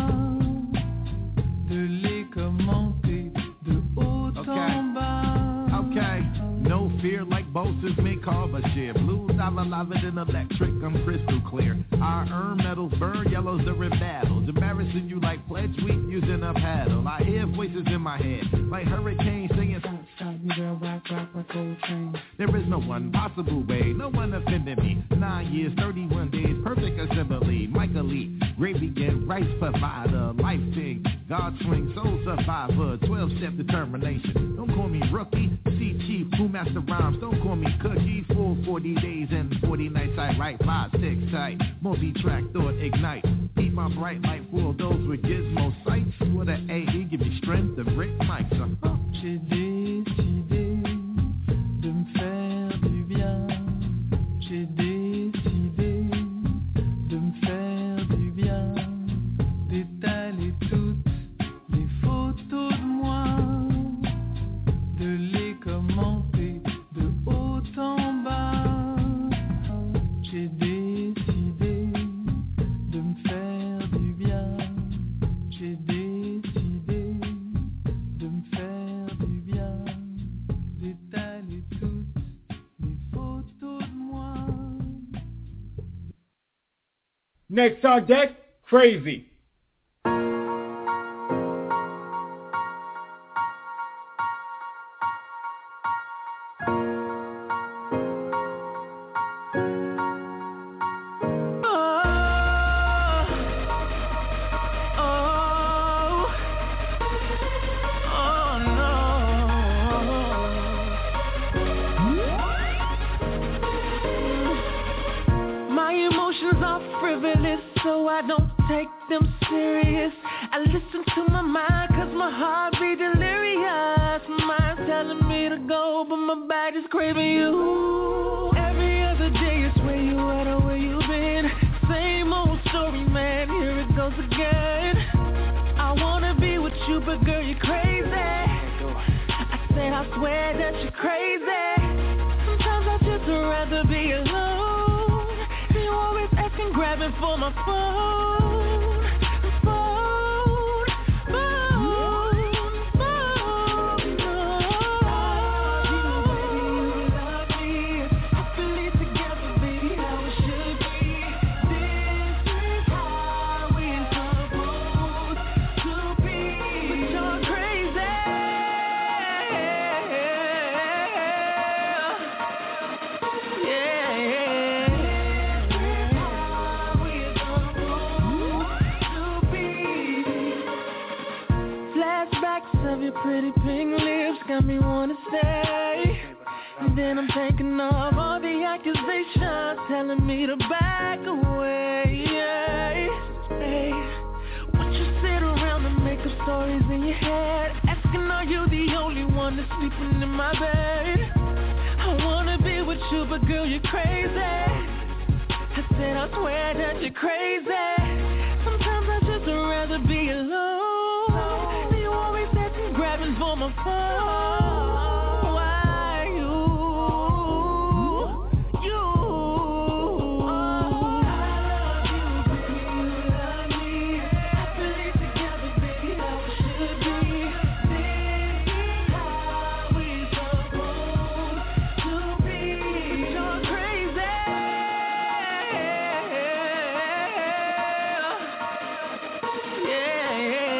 De les commenter de haut en bas. Okay, no fear like Bosa's make Carver share. Blues, I'm alive and electric, I'm crystal clear. I earn medals, burn yellows during battles. Embarrassing you like pledge week using a paddle. I hear voices in my head, like hurricanes singing. Stop me, girl, rock, old train. There is no one possible way, no one offended me. 9 years, 31 days, perfect assembly. Michael Lee, gravy and rice provider. Life thing, God swing, soul survivor. 12-step determination. Don't call me rookie. See chief, who master rhymes. Don't call me cookie. Full 40 days and 40 nights. I write 5, 6 tight. Multi-track thought ignite. Keep my bright light full of those with gizmo sights. With an AE, give me strength to break mics. J'ai décidé de me faire du bien. J'ai décidé de me faire du bien. D'étaler toutes les photos de moi. De les commenter de haut en bas. J'ai décidé de me faire du bien. J'ai décidé de me faire du bien. D'étaler toutes les photos de moi. Next on deck, Crazy. emotions are frivolous, so I don't take them serious. I listen to my mind, cause my heart be delirious. Mind telling me to go, but my body is craving you. Every other day is where you at or where you been. Same old story, man, here it goes again. I wanna be with you, but girl, you're crazy. I said I swear that you're crazy. Sometimes I just rather be alone. You always asking, grabbing for my phone. Your pretty pink lips got me wanna stay. And then I'm thinking of all the accusations telling me to back away. Hey, would you sit around and make up stories in your head, asking are you the only one that's sleeping in my bed? I wanna be with you, but girl, you're crazy. I said I swear that you're crazy. Sometimes I just rather be alone. Grabbing for my phone. Why you? Oh, I love you, baby, you love me. Happily together, baby, how it should be. This is how we supposed to be. But you're crazy. Yeah.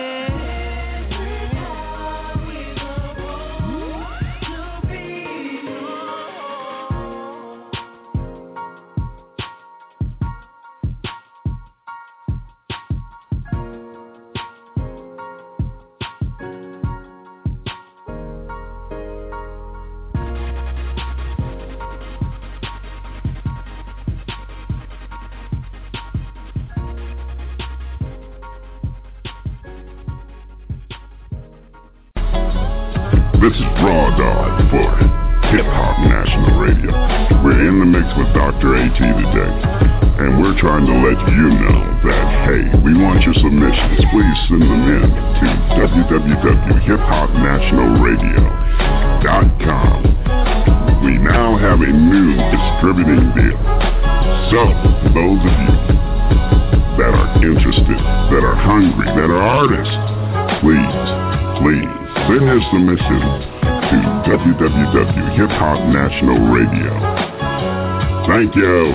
This is Raw Dog for Hip Hop National Radio. We're in the mix with Dr. AT today, and we're trying to let you know that, hey, we want your submissions. Please send them in to www.hiphopnationalradio.com. We now have a new distributing deal. So, those of you that are interested, that are hungry, that are artists, please, send your submissions to www.hiphopnationalradio. Thank you.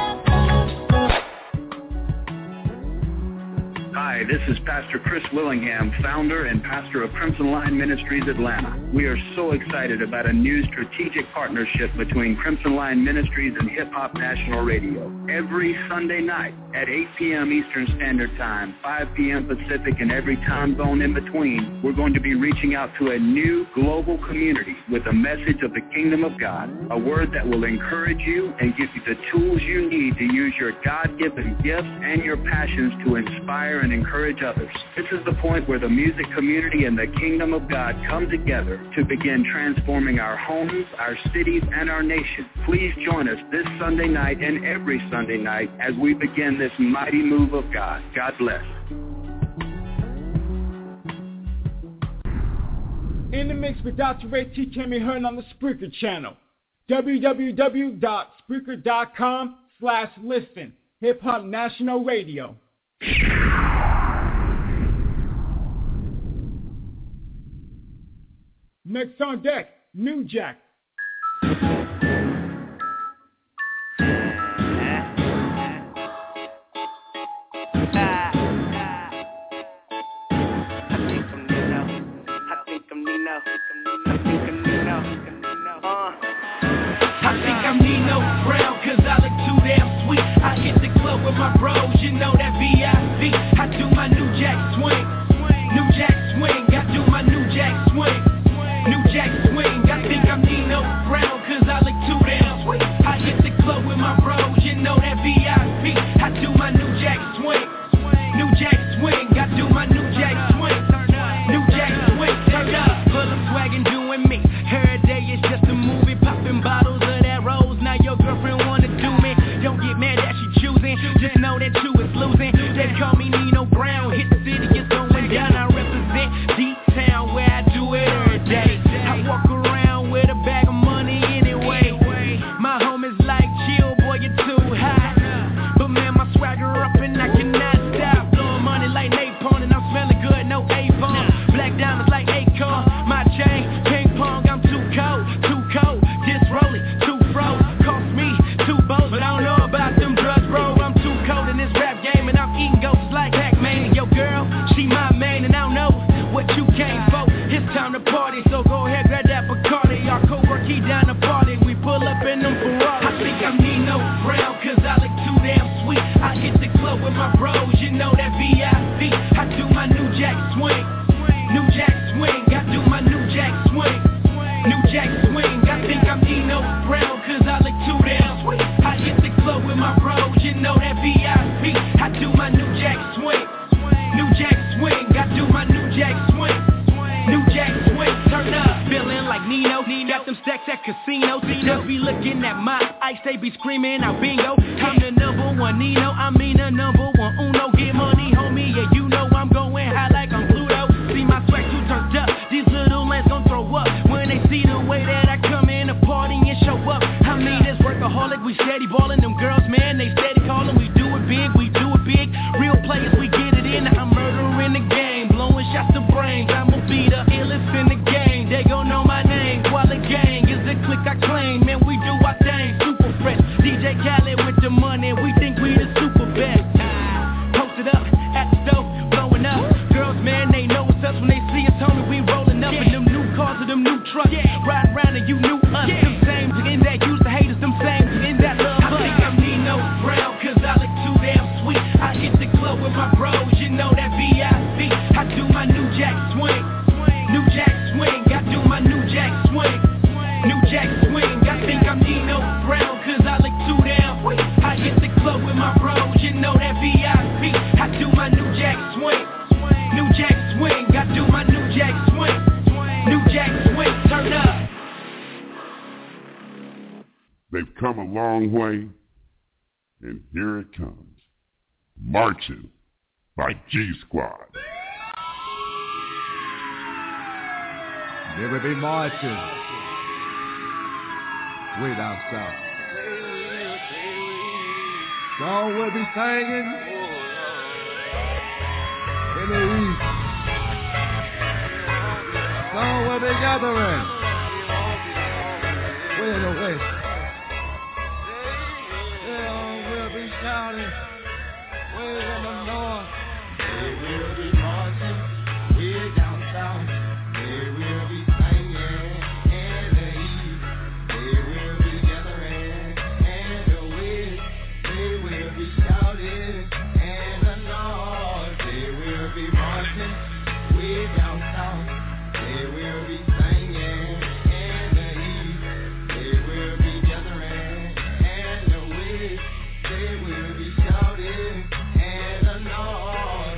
Hi, this is Pastor Chris Willingham, founder and pastor of Crimson Line Ministries Atlanta. We are so excited about a new strategic partnership between Crimson Line Ministries and Hip Hop National Radio. Every Sunday night at 8 p.m. Eastern Standard Time, 5 p.m. Pacific, and every time zone in between, we're going to be reaching out to a new global community with a message of the kingdom of God, a word that will encourage you and give you the tools you need to use your God-given gifts and your passions to inspire and encourage others. This is the point where the music community and the kingdom of God come together to begin transforming our homes, our cities, and our nation. Please join us this Sunday night and every Sunday night as we begin this mighty move of God. God bless. In the mix with Dr. Ray T can be heard on the Spreaker channel. www.spreaker.com/listen. Hip Hop National Radio. Next on deck, New Jack. With my bros, you know that VIP. I do my New Jack swing, New Jack swing. I do my New Jack swing, New Jack swing. I think I'm Nino Brown, cause I look too damn sweet. I hit the club with my bros, you know that VIP. know that you is losing. They call me Nino Brown, hit the city, it's going down. I represent D-Town where I do it every day. I walk around with a bag of money anyway. My homies like, chill boy, you're too hot. But man, my swagger up and I cannot stop. Blowing money like napalm and I'm smelling good, no Avon. Black diamonds like Akon, my chain, ping pong, I'm too cold. Just roll it, too froze, cost me 2 bows, but I don't know about them drugs, bro. I'm too cold in this rap game and I'm eating ghosts like Pac-Man. And yo girl, she my main and I don't know what you came for. It's time to party, so go ahead, grab that Bacardi. Our co-work, he down to party, we pull up in them Ferrari. I think I'm Nino Brown, cause I look too damn sweet. I hit the club with my bros, you know that VIP. I do my New Jack swing, New Jack swing. I do my New Jack swing, New Jack swing. I think I'm Nino Brown, cause I look too damn sweet. I hit the club with my bros, you know that VIP. I do my New Jack swing, New Jack swing. I do my New Jack swing, New Jack swing. Turn up, feeling like Nino. Got them stacks at casinos. Just be looking at my ice, they be screaming out bingo. I'm the number one Nino, I mean the number one Uno. Get money, homie, yeah, you know I'm going high like I'm Pluto. See my swag too turned up, these little lads gon' throw up when they see the way that I come in the party and show up. I mean this workaholic, we steady ballin'. Them girls, man, they steady callin'. We do it big, real players, we get it in. I'm murdering the game, blowing shots to brains. I'ma be the illest in the game, they gon' know my name. While the gang is the clique I claim, man, we do our thing, super fresh. DJ Khaled with the money, we think we the super best. Posted up at the stove, blowing up. Girls, man, they know it's us when they see us, homie, we rolling up. In them new cars or them new trucks, ride around and you knew us. Them same in that used to hate us, them same in that love us. I think I'm Nino Brown, cause I look too damn sweet. I hit the club with my bros, you know that VIP. I do my New Jack swing, New Jack swing. I do my New Jack swing, New Jack swing. I think I'm Nino Brown, cause I look too damn sweet. I hit the club with my bros, you know that VIP. I do my New Jack swing, New Jack swing. I do my New Jack swing, New Jack swing. Turn up. They've come a long way, and here it comes, marching by G Squad. They will be marching way down south. Song will be singing in the east. Song will be gathering way in the west. Song will be shouting way in the north. They will be marching way down south. They will be singing in the east. They will be gathering in the west. They will be shouting in the north. They will be marching way down south. They will be singing in the east. They will be gathering in the west. They will be shouting in the north.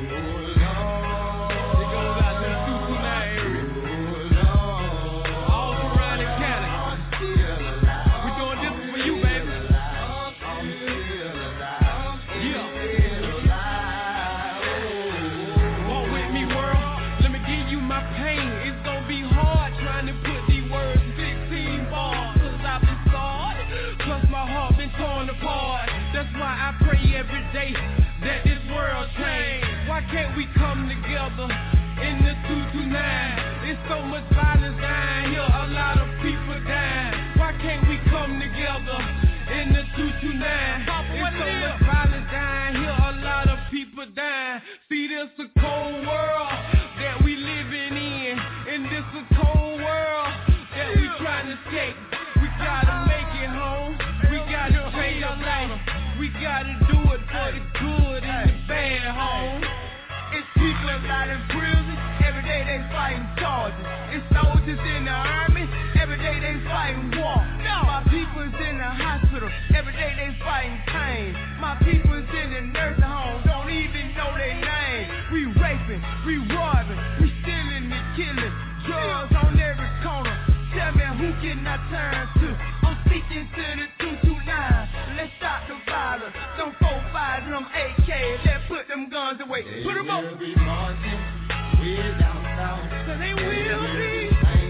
Every day that this world change. Why can't we come together in the 229? There's so much violence dying here, a lot of people dying. Why can't we come together in the 229? There's so much violence dying here, a lot of people dying. See, this a cold world that we living in, and this a cold world that we trying to take. We gotta make it home. We gotta change our life. We gotta do it for the good and the bad, home. It's people out in prison, every day they fighting charges. It's soldiers in the army, every day they fighting war. My people's in the hospital, every day they fighting pain. My people's in the nursing home, don't even know their name. We raping, we robbing, we stealing and killing. Drugs on every corner, tell me who can I turn to? I'm speaking to the 229, let's stop the violence. Don't 4-5 them AKs, let's put them guns away. Put them up. They will be marching way down south. So they will be.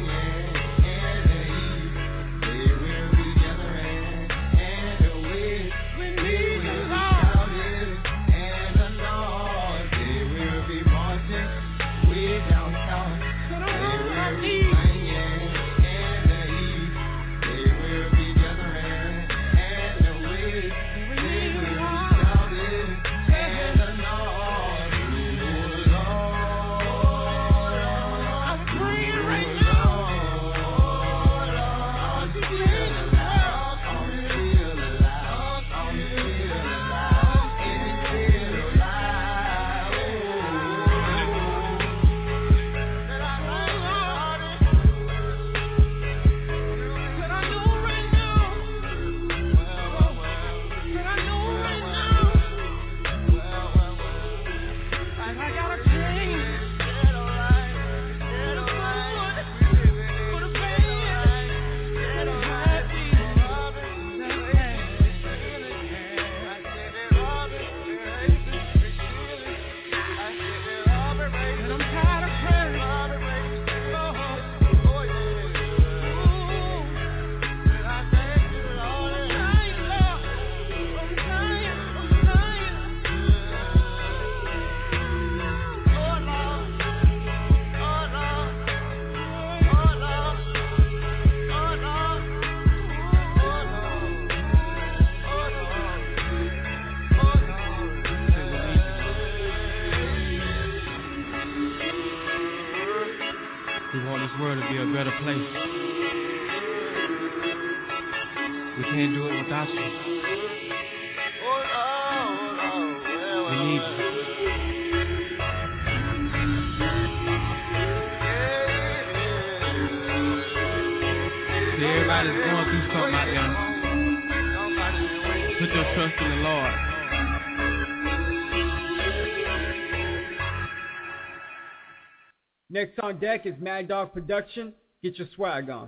Next on deck is Mad Dog Production. Get your swag on.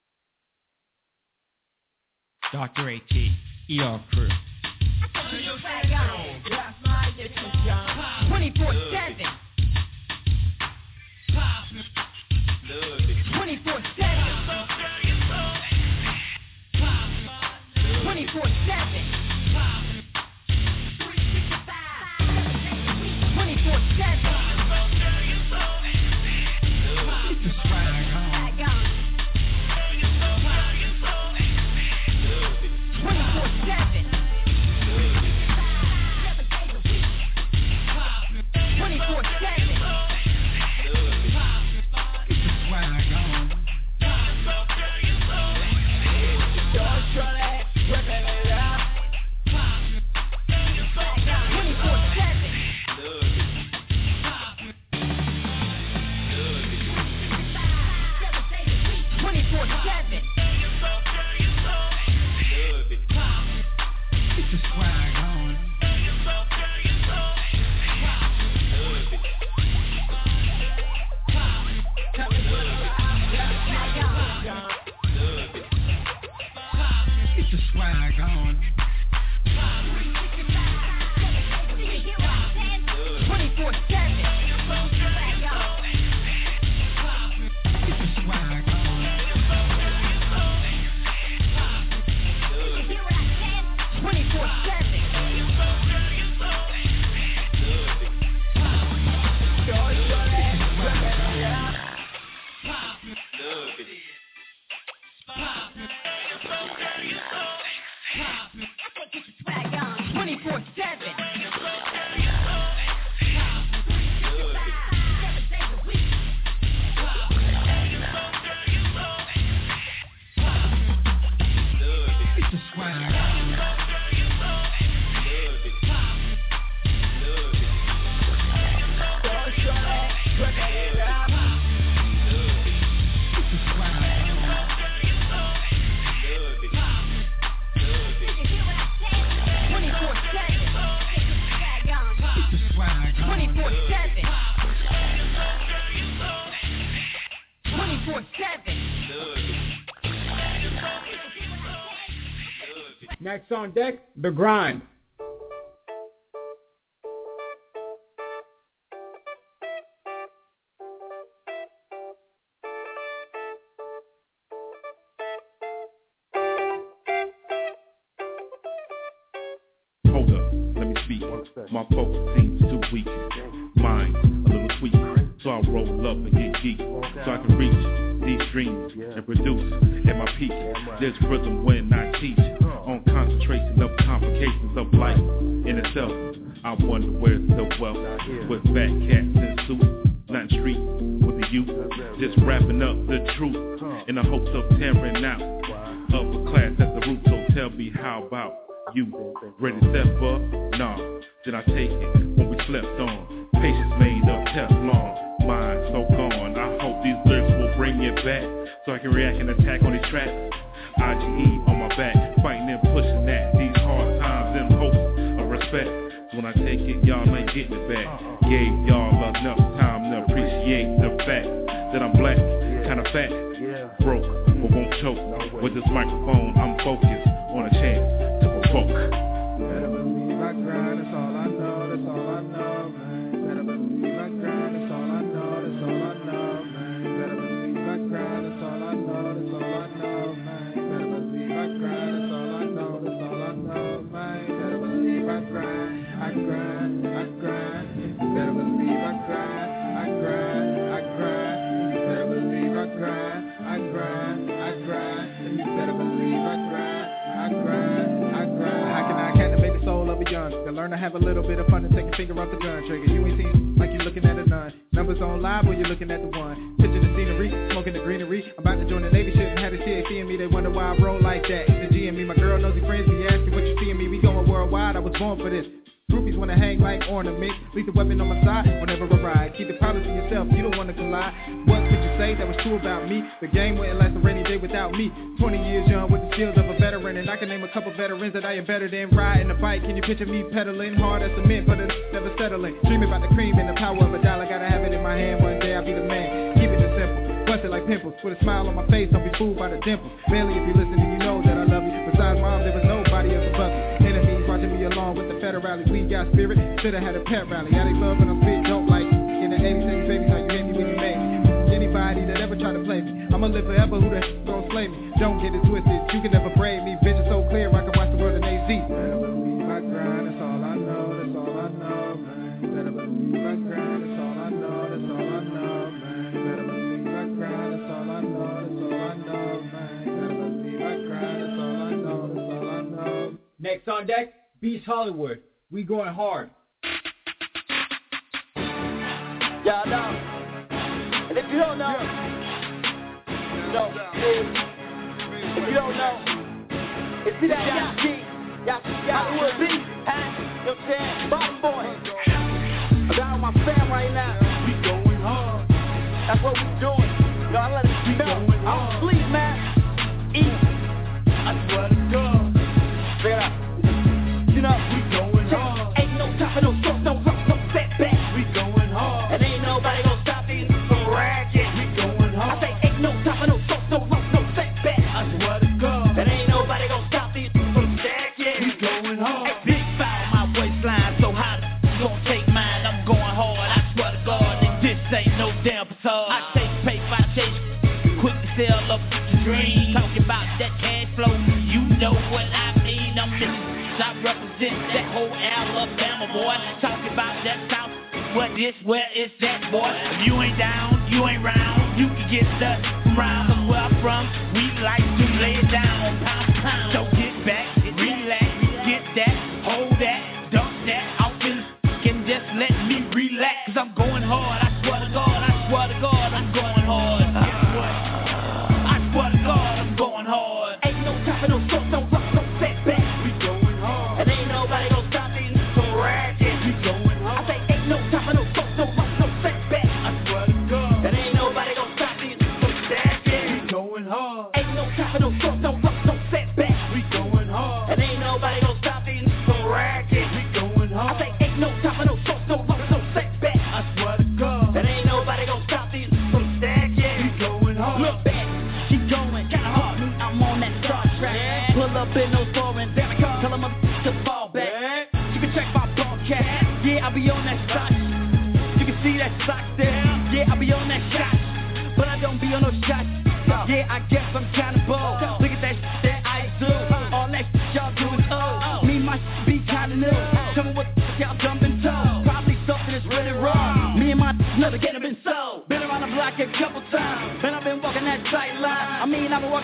Dr. A.T. ER Crew. 24/7. 24/7. Next on deck, The Grind. My focus seems too weak. Mine a little sweet, so I roll up and get geek, so I can reach these dreams and produce at my peak. There's rhythm when I teach on concentration of complications of life in itself. I wonder where's the wealth with fat cats in suits, not street with the youth, just wrapping up the truth in the hopes of tearing out upper class at the root. So tell me, how about you? Ready to step up? Nah, then I take it when we slept on. Patience made of Teflon, mind so gone. I hope these lyrics will bring it back, so I can react and attack on these tracks. IGE on my back, fighting and pushing at these hard times in hopes of respect. So when I take it, y'all ain't getting it back. Gave y'all enough time to appreciate the fact that I'm black, kinda fat, broke, but won't choke. With this microphone, I'm focused on a chance to provoke. Better believe I grind, that's all I know, that's all I know, man. Better believe I grind, that's all I know, that's all I know, man. Better believe I grind, that's all I know, that's all I know, man. Better believe I grind, that's all I know, that's all I know, man. Better believe I grind, I grind, I grind. Better believe I grind, I grind, I grind. Better believe I grind, I grind, I grind. You better believe I grind, I grind, I grind. How can I captivate the soul of a young? To learn to have a little bit of fun and take a finger off the gun trigger. You ain't seen like you looking at a nun. Numbers on live or you looking at the one. Picture the scenery, smoking the greenery. I'm about to join the Navy, shouldn't have the CAC in me. They wonder why I roll like that. It's the G in me, my girl nosy friends be asking what you see in me. We going worldwide, I was born for this. Groupies wanna hang like ornaments. Leave the weapon on my side whenever I ride. Keep the problems to yourself, you don't wanna collide. What could you say that was true about me? The game wouldn't last a rainy day without me. 20 years young with the skills of a veteran, and I can name a couple veterans that I am better than. Riding a bike, can you picture me pedaling hard as cement, but it's never settling. Dreaming about the cream and the power of a dollar. Gotta have it in my hand, one day I'll be the man. Keep it simple. Bust it like pimples, with a smile on my face, don't be fooled by the dimples. Barely if you listen and you know that I love you. Besides mom, there was nobody else above me. Enemies watching me along with the federale. We got spirit, should've had a pet rally. Yeah, they love when I'm spit, don't like in the 87 baby, so you hit me when you made me. Anybody that ever try to play me, I'ma live forever, who the gon' slay me? Don't get it twisted, you can never braid me. Vision so clear, I can watch the world in AZ. Better believe I grind, that's all I know, that's all I know, man. Better believe I grind, that's all I know, that's all I know, man. Better believe I grind, that's all I know, that's all I know, man. Better believe I grind, that's all I know, that's all I know. Next on deck, Beast Hollywood. We going hard. Y'all know. And if you don't know, you know, if you don't know, it's see that Hollywood beat, huh? You know what I'm saying? Bottom boy. I'm down with my fam right now. We going hard. That's what we doing. Yo, I let it know. I don't sleep, man. Eat. I swear to God. Check it out. You know, we going hard. Ain't no time for no short, no rock, no setback. We going hard. And ain't nobody gonna stop these from ragging. We going hard. I say ain't no time for no short, no rock, no setback. I swear to God. And ain't nobody gonna stop these from stacking. We going hard. Hey, big foul, my waistline so hot. Gonna take mine, I'm going hard. I swear to God, and this ain't no damn facade. I take paper, I chase quick to sell up the dream. Talking about that cash flow, you know what I mean. I'm missing. I represent that whole Alabama, boy. Talking about that South, where is that, boy? If you ain't down, you ain't round. You can get stuck around. Cause where I'm from, we like to lay it down, pound for pound. So get back, relax, get that, hold that, dump that, off in and just let me relax. Cause I'm going hard, I swear to God, I swear to God, I'm going hard. Guess what? I swear to God, I'm going hard. Ain't no time for no short, no rock, no setback. And ain't nobody gonna stop these from ragging. We going hard. I say ain't no time for no short, no rock, no setback. I swear to God. And ain't nobody gonna stop these from stacking. We going hard. Ain't no time for no short, no rock, no setback. We going hard. And ain't nobody gonna stop these from ragging. We going hard. I say ain't no time for no short, no rock, no setback. I swear to God. And ain't nobody gonna stop these from stacking. We going hard. Look back, keep going, kinda hard. I'm on that Star Trek. Yeah. Pull up in those foreign down the car, tell them to fall back. Yeah. You can check my broadcast. Yeah, I'll be on that shot. You can see that sock there. Yeah, I'll be on that shot. But I don't be on those shots. Yeah, I guess I'm kinda bold. Look at that that I do. All that y'all do is old. Me, my be kinda new. Tell me what y'all done.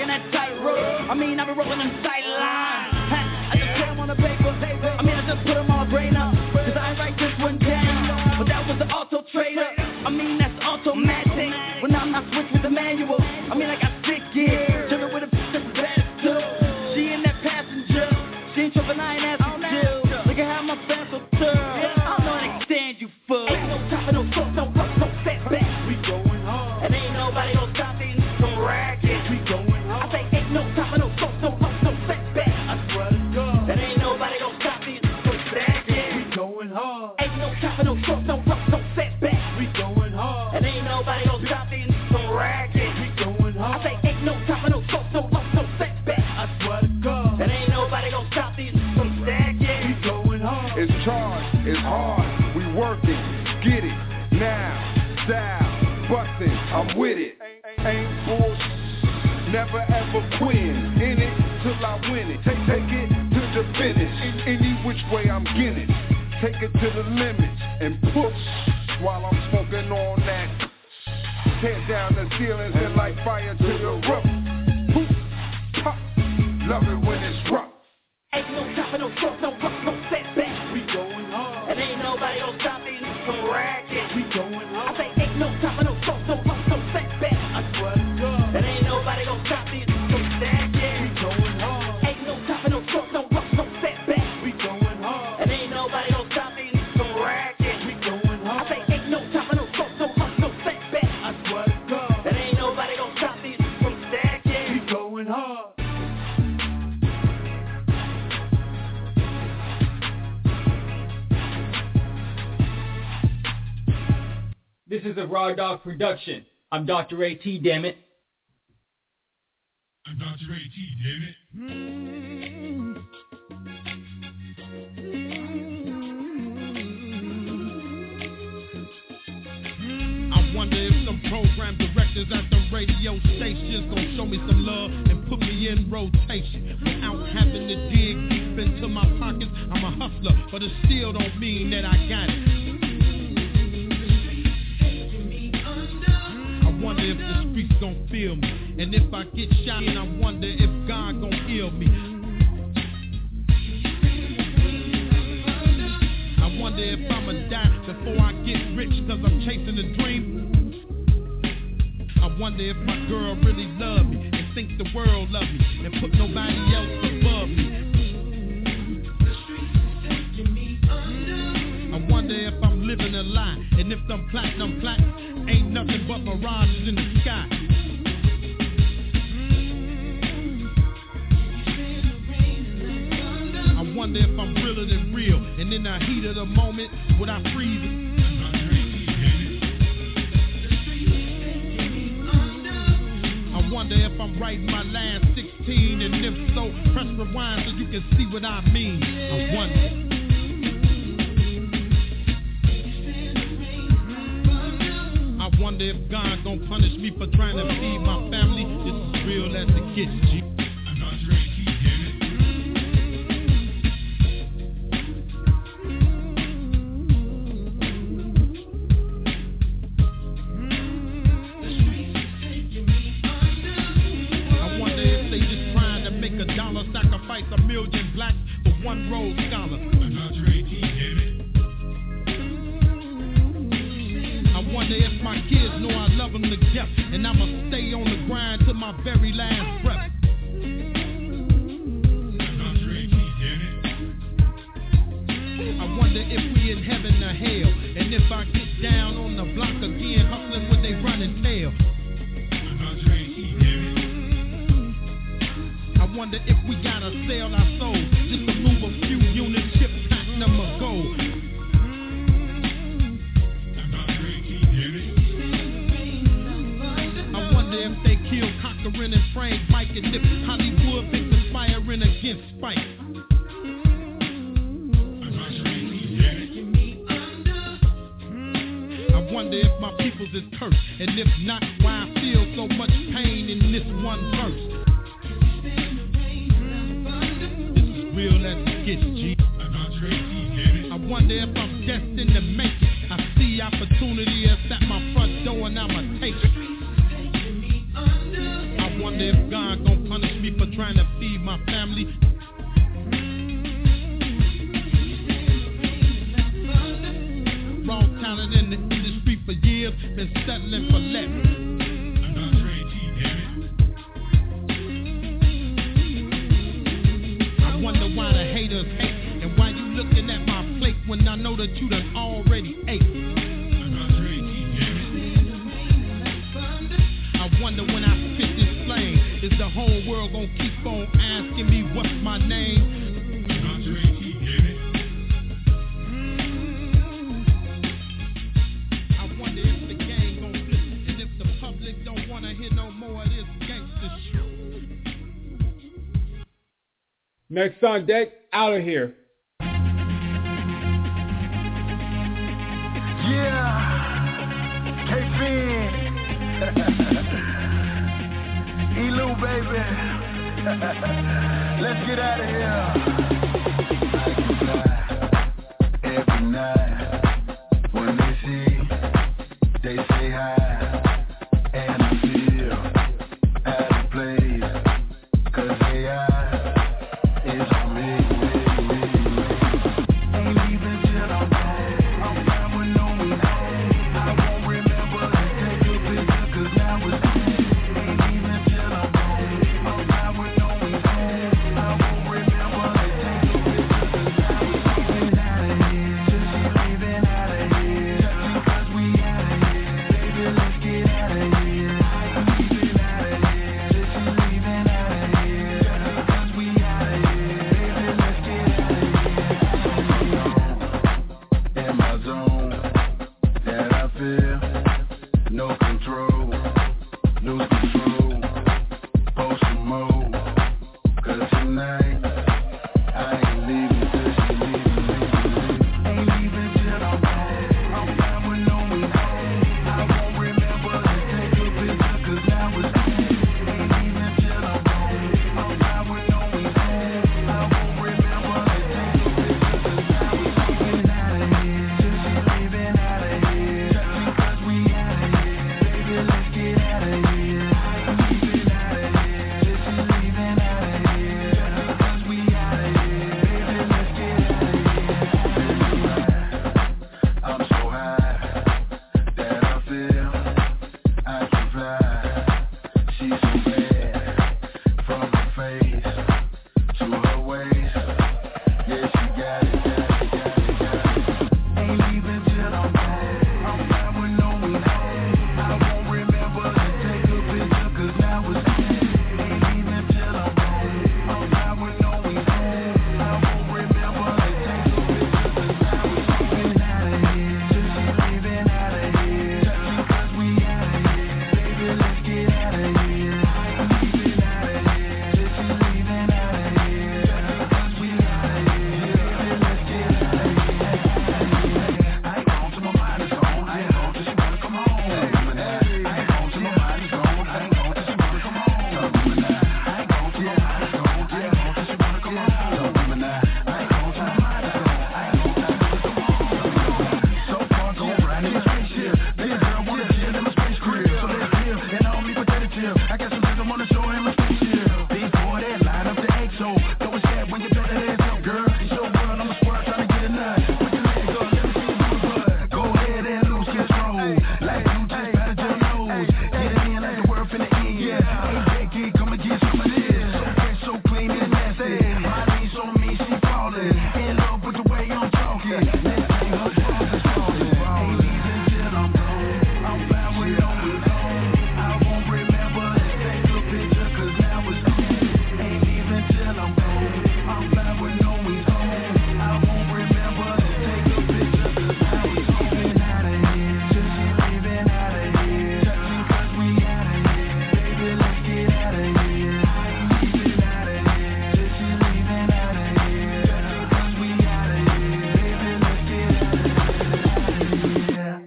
walking that tightrope. I mean, I've been rolling them sidelines. I just put them on the paper. I mean, I just put them on my brain up. Cause I ain't write this one down. But that was the auto trader. I mean, that's automatic. When I'm not switched with the manual. I mean, I got 6 gears. Driven with a that's bad too. She in that passenger. She ain't tripping, I ain't asking chill. Look at how my fans so tough. I don't know how to stand you fool. Ain't no stopping, no fuck, no rush, no setback. We going hard. And ain't nobody gonna stop these some rackets. We going hard. I say ain't no stopping, no fuck, no rush, no setback. I swear to God. And ain't nobody gonna stop these some rackets. We going hard. Ain't no stopping, no fuck, no rush, no setback. We going hard. And ain't nobody gonna stop these some rackets. We going hard. I say ain't no stopping, no fuck, no rush, no setback. I swear to God. And ain't nobody gonna stop these some rackets. We going hard. It's charged, it's hard, we working, get it, now, style, bustin', I'm with it, ain't bullshit, never ever quitting, in it till I win it, take it to the finish, any which way I'm getting, take it to the limits, and push, while I'm smoking on that, tear down the ceilings and light fire to the roof, poof, pop, love it when it's rough. Ain't no stopping, no fuck, no rush, no setback. We going hard. And ain't nobody gonna stop these some rackets. We going hard. I say ain't no stopping, no fuck, no rush, no setback. I swear to God. And ain't nobody gonna stop these some rackets. We going hard. Ain't no stopping, no fuck, no rush, no setback. We going hard. And ain't nobody gonna stop these some rackets. We going hard. I say ain't no stopping, no fuck, no rush, no setback. I swear to God. And ain't nobody gonna stop these some rackets. We going hard. This is a Raw Dog production. I'm Dr. A.T., damn it. I'm Dr. A.T., damn it. I wonder if some program directors at the radio stations gonna show me some love and put me in rotation without having to dig deep into my pockets. I'm a hustler, but it still don't mean that I got it. I wonder if the streets gon' feel me, and if I get shot, and I wonder if God gon' heal me. I wonder if I'ma die before I get rich, cause I'm chasing a dream. I wonder if my girl really love me, and think the world love me, and put nobody else above me. I wonder if I'm living a lie, and if them platinum plaques ain't nothing but mirages in the sky. I wonder if I'm realer than real, and in the heat of the moment, would I freeze it? I wonder if I'm writing my last 16, and if so, press rewind so you can see what I mean. I wonder. I wonder if God gon' punish me for trying to feed my family. This is real as it gets, G. I'm Dr. A.T., damn it. I wonder if they just trying to make a dollar, sacrifice a million blacks for one Rhodes Scholar. I'm Dr. A.T., damn it. I wonder if my kids know I love them to death, and I'ma stay on the grind till my very last breath. I wonder if we in heaven or hell, and if I get down on the block again, hustling with they running tail. I wonder if we gotta sell our souls just to move a few units, ship platinum or gold. I wonder if they kill Cochran and Frank, Mike, and if Hollywood been conspiring against Spike. I wonder if my peoples is cursed, and if not, why I feel so much pain in this one verse. This is real as it gets, G. I wonder if I'm destined to make it. I see opportunity is at my front door and I'ma take it. I wonder if God gon' family. Raw talent in the industry for years, been settling for less. I wonder why the haters hate, and why you looking at my plate when I know that you done already ate. I wonder when I spit this flame, is the whole world gonna keep on asking me what's my name? I wonder if the game gon' flip, and if the public don't wanna hear no more of this gangster shit. Next on deck, Out of Here. Yeah, K-Fin, Elu, baby, let's get out of here. Every night, when they see, they say hi, and I feel out of place, 'cause AI is on me. Ain't even till I'm back, I'm fine with no me. I won't remember to take a picture, 'cause now it's dead. Ain't even till I'm back, I'm fine with no me. I won't remember to take a picture, 'cause now it's leaving out of here. Just leaving out of here. Just because we out of here. Baby, let's get out of here. Leaving out of here. Just leaving out of here. Just because we out of here. Baby, let's get out of here. In my zone, that I feel no control, lose control, post some more, 'cause tonight I ain't leaving till she leaving. Ain't leaving till I'm back, I'm fine with no me. I won't remember to take a picture, 'cause now it's dead. Ain't leaving till I'm back, I'm fine with no me. I won't remember to take a picture, 'cause now it's leaving out of here. Just leaving out of here. Just because we out of here. Baby, let's get out of here. Leaving out of here. Just leaving out of here. Just because we out of here. Baby, let's get out of here. I'm so high that I feel I can fly. She's so bad, from her face to her waist. Yeah, she got it. Ain't leaving till I'm back, I'm fine with no me. I won't remember to take a picture, 'cause now it's dead. Ain't leaving till I'm back, I'm fine with no me. I won't remember to take a picture, 'cause now it's leaving out of here. Just leaving out of here. Just because we out of here. Baby, let's get out of here. Leaving out of here. Just leaving out of here. Just because we out of here. Baby, let's get out of here. I ain't gone till my mind is gone. I ain't gone till she wanna come home. I ain't gone till my mind is gone. I ain't gone till she wanna come home. I ain't gone till my mind is gone. I ain't gone till she wanna come home. I ain't gone till my mind is gone. I ain't gone till she wanna come home. So far gone riding in a spaceship. This girl wanna chill in my space crib. So let's chill and on me potato chip. I got some things I wanna show him a spaceship. Big boy that line up the XO. Throw a stab when you throw that ass up, girl. So good, I'ma squirt trying to get a nut. Put your legs up, let me see you do it. Go ahead and lose control. Like you just patted your nose. Get it in like the word finna end. Yeah, hey Becky, come and get some of this. So fresh, so clean, it's nasty. My niece on me, she falling. In love with the way I'm talking. Next thing her songs is falling. Ain't leaving till I'm gone. I'm fine with no me. I won't remember to take a picture, 'cause now it's dead. Ain't leaving till I'm gone. I'm fine with no me. I won't remember to take a picture, 'cause now it's leaving out of here. Just leaving out of here. Just because we out of here. Baby, let's get out of here. Leaving out of here. Just leaving out of here. Just because we out of here. Baby, let's get out of here.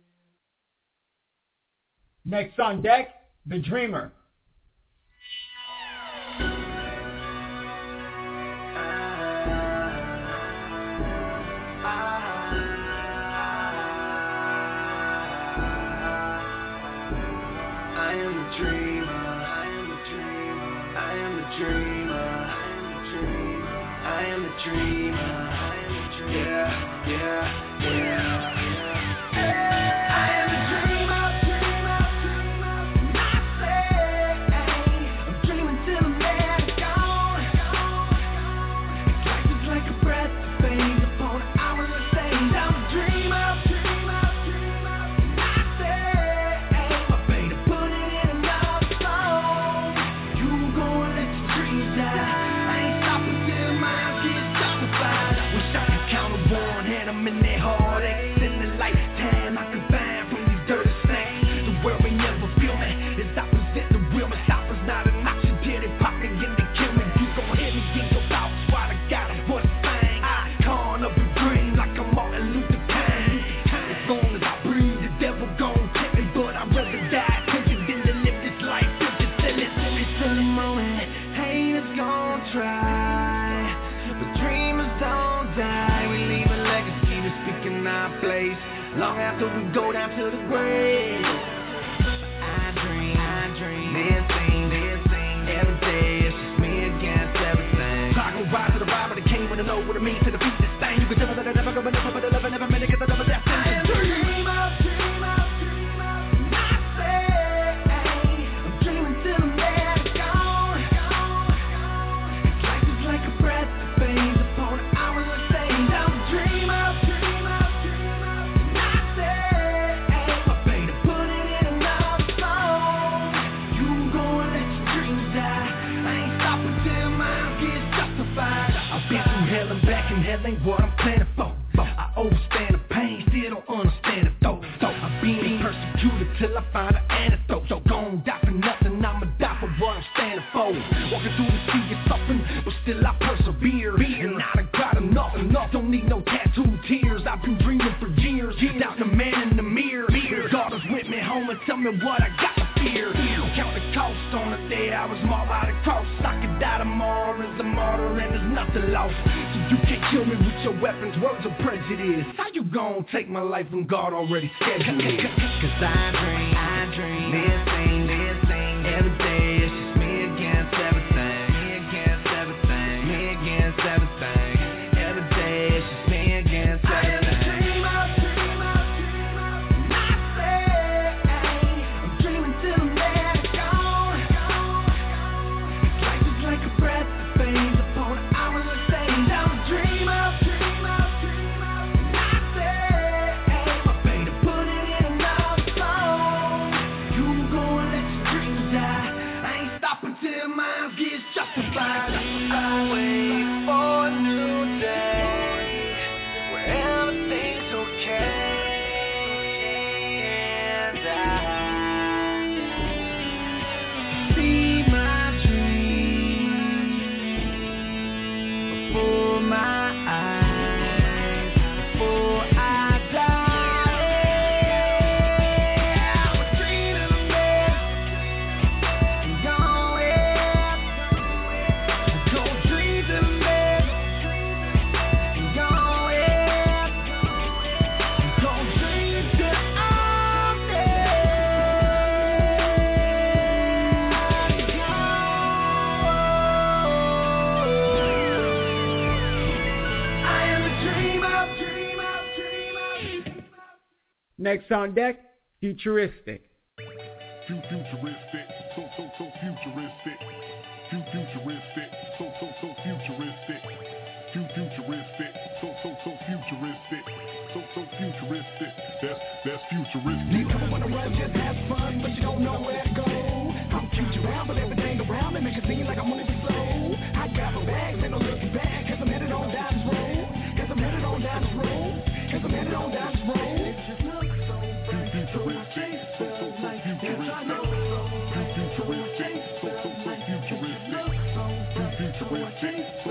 Next on deck, The Dreamer. I am the dreamer. I am the dreamer. I am the dreamer. I am the dreamer. Yeah, yeah, yeah. I am the dreamer. I'm dreaming till I'm dead and gone. Life is like a breath that fades upon an hourly stage. I'm a dreamer. Long after we go down to the grave, I dream, then sing, every day it's just me against everything. So I go rise to the ride, but I came with the know what it means to defeat this thing. You can never let it never go, but never minute, cause I never destined. I am the dreamer. I'm dreaming till I'm dead and gone. Life is like a breath that fades upon an hourly stage. I'm a dreamer. Hell and back and hell ain't what I'm planning for. I overstand the pain, still don't understand it though. I'm being persecuted till I find an antidote. So gon' die for nothing, I'ma die for what I'm standing for. Walking through the sea of suffering, but still I persevere. And I done got enough, don't need no tattooed tears. I've been dreaming for years, doubting the man in the mirror. God is with me home and tell me what I got to fear. Count the cost on the day I was marked by the cross. I could die tomorrow as a martyr and there's nothing lost. So you can't kill me with your weapons, words of prejudice. How you gon' take my life when God already scheduled it? Cause I dream, then sing, every day it's just me against everything. Every day it's just me against everything. I wait for a new day where everything's okay, and I see my dream before my eyes, before I die. I'm dreaming of it and gone. Next on deck, Futuristic. Futuristic, so futuristic. Futuristic, so futuristic. Futuristic, so futuristic. So futuristic, that's futuristic. You never wanna run, just have fun, but you don't know where to go. I'm future bound, but everything around me makes it seem like I'm moving slow. I got my bags, ain't no looking back, cause I'm headed on down this road. Cause I'm headed on down this road. Cause I'm headed on down this road. It just looks so futuristic, so futuristic. Futuristic, so futuristic. Futuristic, so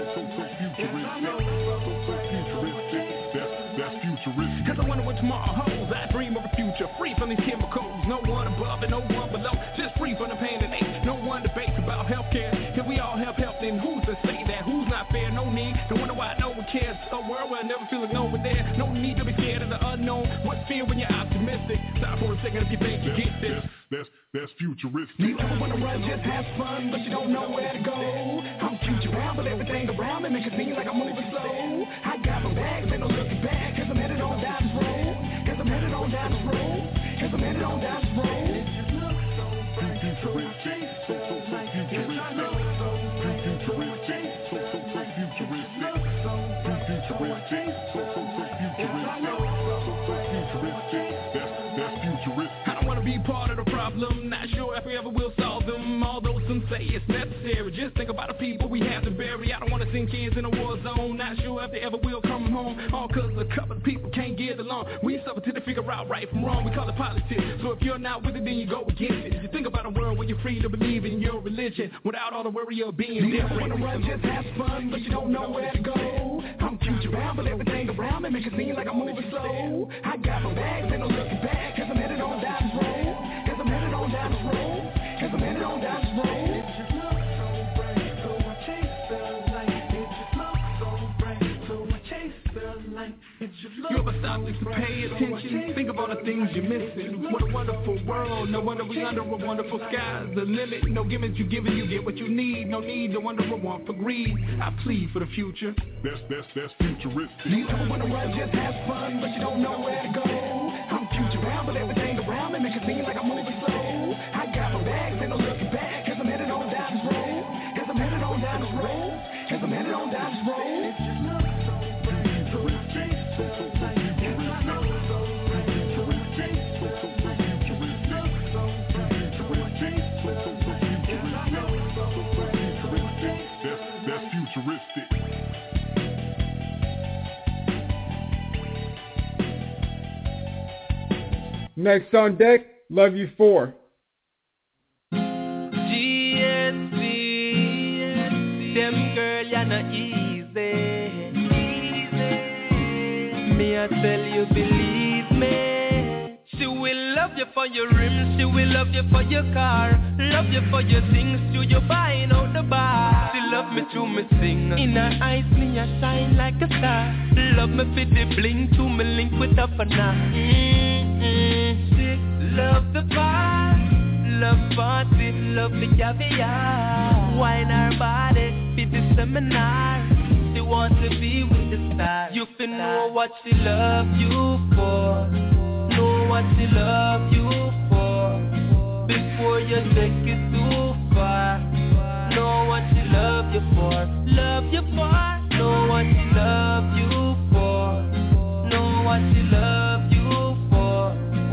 futuristic. That's futuristic. Cause I wonder what tomorrow holds. I dream of a future free from these chemicals. No one above and no one below. Just free from the pain and ache. No one debates about healthcare. Can we all have health? Then who's to say that? Who's not fair? No need. No wonder why no one cares. A world where I never feel alone with there. No need to be scared of the unknown. What's fear when you're optimistic? Stop for a second if you think you get this. That's futuristic. You ever wanna run, just have fun, but you don't know where to go. I'm future bound, but everything around me makes it seem like I'm moving slow. I got my bags, ain't no looking back, cause I'm headed on down this road. Cause I'm headed on down this road. Cause I'm headed on down this road. Futuristic, so futuristic. Futuristic, so futuristic. Futuristic, so futuristic. That's futuristic. I don't wanna be part of the problem, not sure if we ever will solve them. Although some say it's necessary, just think about the people we have to bury. I don't wanna send kids in a war zone, not sure if they ever will come home. All cause a couple of people can't get along. We suffer till they figure out right from wrong, we call it politics. So if you're not with it, then you go against it. You think about a world where you're free to believe in your religion without all the worry of being different. You wanna run, just have fun, but you don't know where to go. I'm future bound, but everything around me makes it seem like I'm moving slow. I got my bags, ain't no looking back, cause I'm headed on down this road. Cause I'm headed on down this road. Cause I'm headed on down this road. It just looks so bright, so I chase the light. It just looks so bright, so I chase the light. It just looks you ever stop to pay attention? Think of all the things you're missing. What a wonderful world. No wonder we under a wonderful sky. The limit, no gimmicks you give it, you get what you need. No need to wonder or want for greed. I plead for the future. That's futuristic. You ever wanna run, just have fun, but you don't know where to go. I'm future bound, but everything around me makes it seem like I'm moving slow. I got my bags, ain't no looking back, cause I'm headed on down this road. Cause I'm headed on down this road. Cause I'm headed on down this road. It just looks so bright, so I chase the light. It just looks so bright, so I chase the light. It just looks so bright, so I chase the light. It just looks so bright, so I chase the light. That's futuristic. Next on deck, Love You 4. GSP, them girl, you're not easy. Me, I tell you, believe me. She will love you for your rims, she will love you for your car, love you for your things, to your buying out the bar. She love me to me sing, in her eyes me I shine like a star. Love me for the bling, to me link with up and She love the bar, love party, love the caviar. Wine her body, for the seminar. She wants to be with the stars. You can know what she love you for. Know what she love you for. Before you take it too far. Know what she love you for. Love you for. Know what she love you for. Know what she love you for.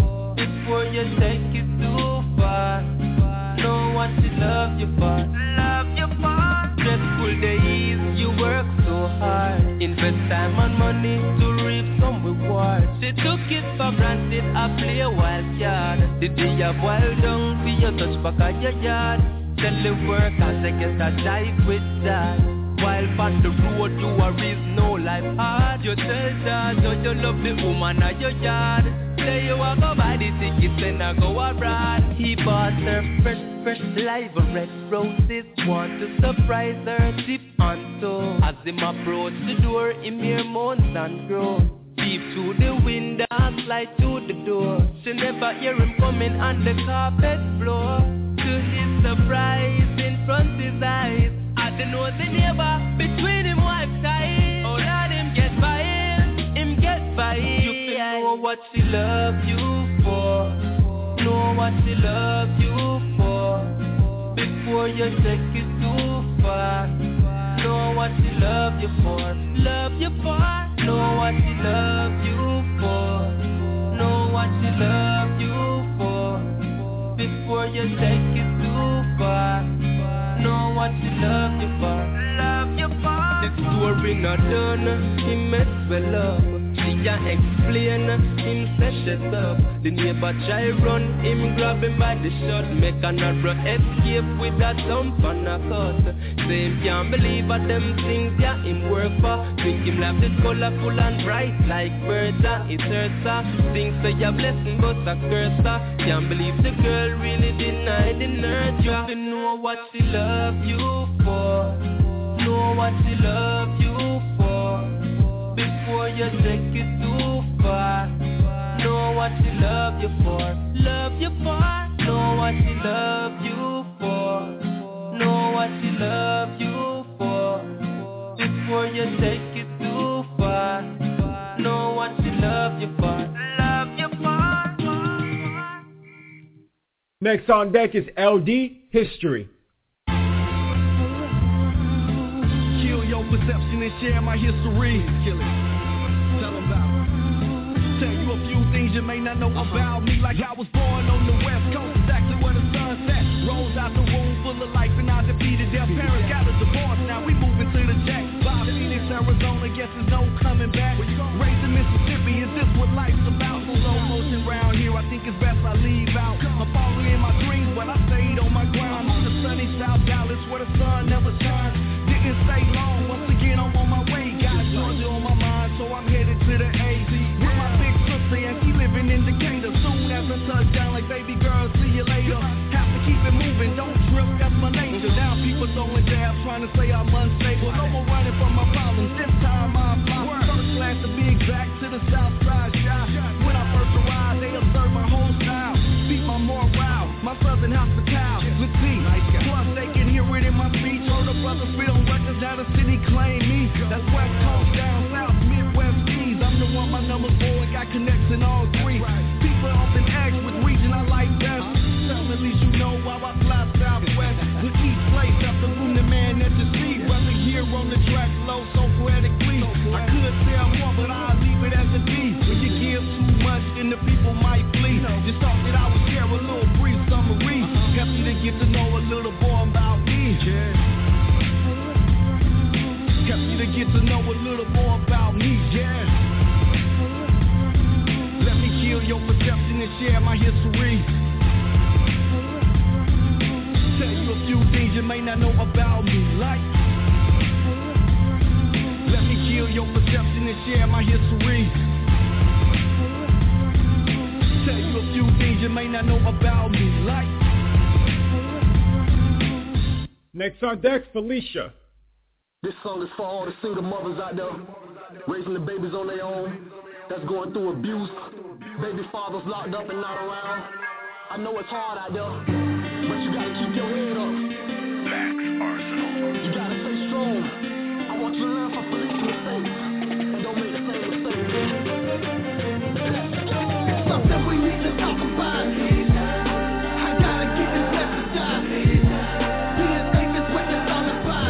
Before you take it too far. Know what she love you for. Love you for. Stressful days, you work so hard. Invest time and money to reap some reward. She took it for granted, I play a wild card. The day you boil down, see you touch back at your yard. Tell the work and take it a jive with that. While on the road, you are is no life hard. You tell that you love the woman at your yard. Say you want to buy the tickets and I go abroad. He bought her fresh live red roses. Want to surprise her deep on toe. As him approach the door, him hear moans and groans. Deep to the window, slide to the door. She never hear him coming on the carpet floor. To his surprise, in front his eyes, I don't know the neighbor between him wife ties. Oh Lord, him get by him get by him. You can know what she love you for. Know what she love you for. Before you take it too far. Know what she love you for. Love you for. Know what she love you for. Know what she love you for. Before you take it too far. Know what she love you for. Love you for. The story not done. He mess well up. She can't explain. Him set it up. The neighbor try run. Him grab him by the shirt. Make another escape with a thump and a cut. Say him can't believe what them things yeah him work for. Think him life is colorful and bright like birds and it hurts her. Think say a blessing but a curse her. Can't believe the girl really denied the nurture. You can know what she love you for. Know what she love you for. Before you take it too far. Know what she love you for. Love you for. Know what she love you for. Know what she love you for. Before you take it too far. Know what she love you for. Love you for. Next on deck is LD History. Kill your perception and share my history. Kill it. Tell them about it. Tell you a few things you may not know about me. Like I was born on the west coast, exactly where the sun set. Rose out the womb full of life and I defeated their parents. Got a divorce, now we moving to the Jack. By Phoenix, Arizona, guess there's no coming back. Raised in Mississippi, is this what life's about? Slow motion round here, I think it's best I leave out. I'm following my dreams, but I stayed on my grind. On the sunny South Dallas, where the sun never shines. Didn't stay long, once again I'm on my way. Got Georgia on my mind, so I'm headed to the A. With my big sister and she living in Decatur. Soon as I touch down, like baby girl, see you later. Have to keep it moving, don't trip, that's my nature. Now people throwing jabs, trying to say I'm unstable. No more running from my problems, this time I'm fly. First class to be exact, to the south side shop. When I first arrived, they observed my whole style. Beat my morale, my southern hospitality. Let's see, plus they can hear it in my speech. Heard a brother spit on records, now the city claim me. That's West Coast, down south, Midwest East. I'm the one, my number's 4, got connects in all three. People often ask which region I like best. Tell at least you know why I fly southwest. With each place, after room the man that you see. Brother here on the track, low, so poetically. I could tell more, but I'll leave it as it be. When you give too much, then the people might flee. Just thought that I would share a little brief summary. Happy to get to know a little more about me. Happy to get to know a little more about me, yeah. Let me kill your perception and share my history. Tell you a few things you may not know about me, like. Let me kill your perception and share my history. Tell you a few things you may not know about me, like. Next on deck, Felicia. This song is for all the single mothers out there, raising the babies on their own, that's going through abuse, baby fathers locked up and not around. I know it's hard out there, but you gotta keep your head up. Facts Arsenal. You gotta stay strong. I want you to learn from police mistakes, and don't make the same mistake. It's something we need to talk about. I gotta get this message out. Being safe is what it's all about.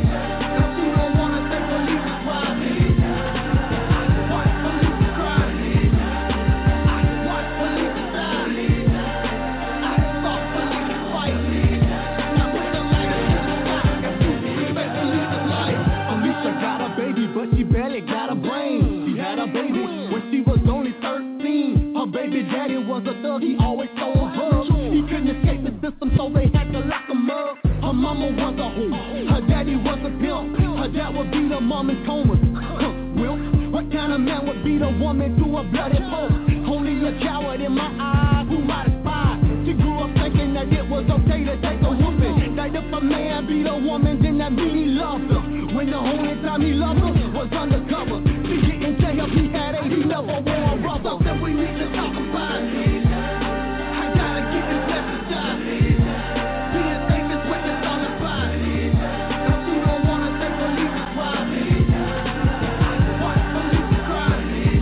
But she barely got a brain. She had a baby when she was only 13. Her baby daddy was a thug, he always sold drugs. He couldn't escape the system, so they had to lock him up. Her mama was a hoe, her daddy was a pimp. Her dad would beat her mom in comas. What kind of man would beat a woman to a bloody pulp? Only a coward in my eyes who might aspire. She grew up thinking that it was okay to take a whooping. That if a man beat a woman, then that mean he loved her. When the only time he loved her was undercover. She didn't tell him he had AIDS, he never wore a rubber. Something we need to talk about. I gotta get this message out. Being safe is what it's all about. Cause you don't wanna take police ride. Watch police cry.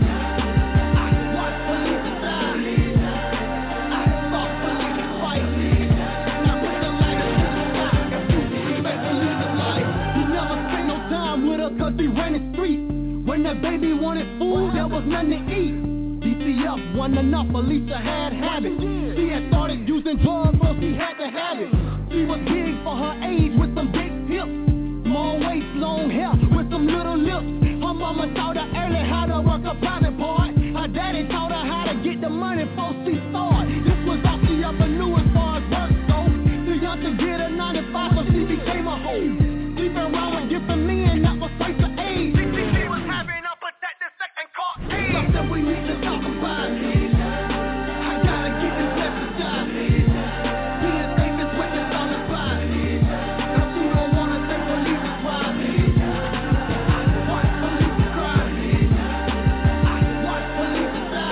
Watch police die. I saw police fight. Now put the light in the sky. Respect police life. He never spent no time with her cause he ran the street. When that baby wanted food, there was nothing to eat. DCF wasn't enough, Alicia had habits. She had started using drugs, so she had to have it. She was big for her age with some big hips. Small waist, long hair, with some little lips. Her mama taught her early how to work a private part. Her daddy taught her how to get the money before she started. This was all she ever knew as far as work goes. Too young to get a 95, so she became a hoe. Sleeping around with different men, that was trace of age. She was having a protected second court case. Something we need to talk about. I gotta get this message out. Being safe is what it's all about. Cause you don't wanna take police ride. Watch police cry. Watch police die.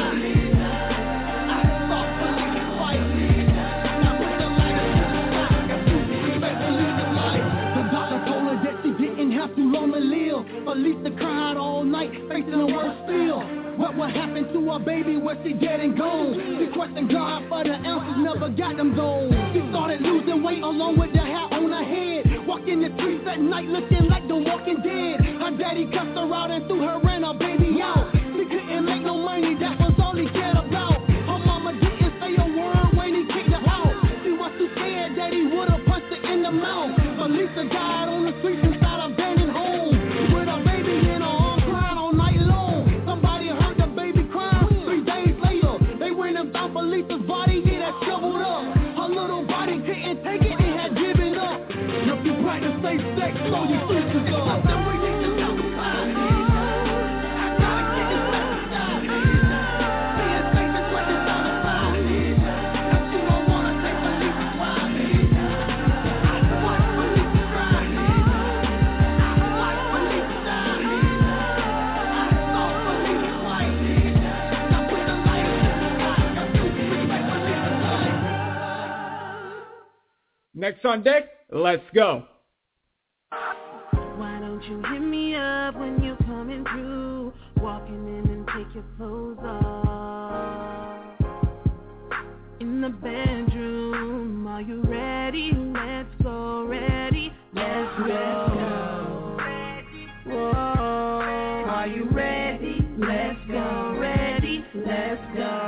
to her baby where she dead and gone. She questioned God for the answers, never got them gold. She started losing weight along with the hat on her head. Walking the streets at night looking like the Walking Dead. Her daddy cussed her out and threw her and her baby out. She couldn't make no money, that was all he cared about. Her mama didn't say a word when he kicked her out. She was too scared that he would've punched her in the mouth. But Lisa died on the streets inside a abandoned home. With a baby in her arms crying all night long. Somebody heard the baby crying. 3 days later, they went and found Lisa's body, it had shriveled up. Her little body couldn't take it, it had given up. If you practice safe sex, so your future's up. I said we need to talk about it. I gotta get this back inside. Being safe is what it's all about. If you don't wanna take Lisa's wife, I want Lisa's bride. I want Lisa's die. I saw Lisa's wife. Now put the light in the sky. If you respect Lisa's life. Next on deck, let's go. Why don't you hit me up when you're coming through? Walking in and take your clothes off. In the bedroom, are you ready? Let's go, ready? Let's go. Whoa, are you ready? Let's go, ready? Let's go.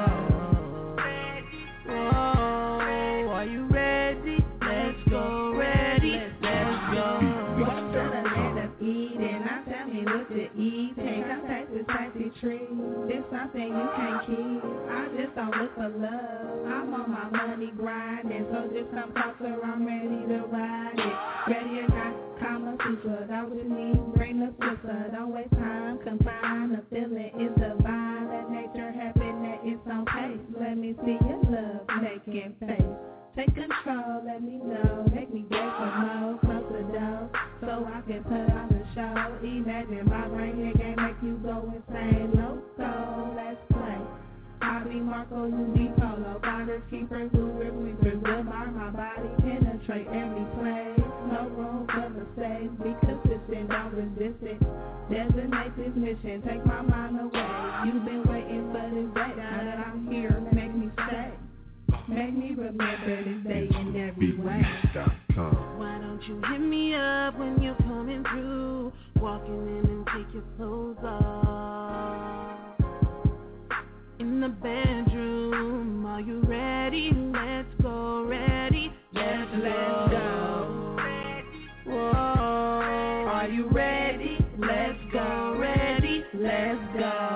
Whoa, are you ready? Let's go, ready? Let's go. Walk to the land of Eden. Now tell me what to eat. Take a taste this spicy tree. It's something you can't keep. I just don't look for love. I'm on my money grinding. So just come closer. I'm ready to ride it. Ready or not, Kama Sutra. That what you need. Bring the sister. Don't waste time. Confine the feeling. It's divine. Let nature happen. That it's on pace. Let me see your love making face. Take control, let me know, make me get some more, close the door, so I can put on the show. Imagine my brain here can make you go insane. Loco, let's play. I be Marco, you be Polo, finders, keepers, movers, sweepers, good bar, my body penetrate every place. No room for mistakes, be consistent, don't resist it. Designate this mission, take my mind away. You've been waiting for this day, now that I'm here, make me stay. Make me remember this day in every way. Why don't you hit me up when you're coming through? Walking in and take your clothes off. In the bedroom, are you ready? Let's go, ready? Let's go. Whoa, are you ready? Let's go, ready? Let's go.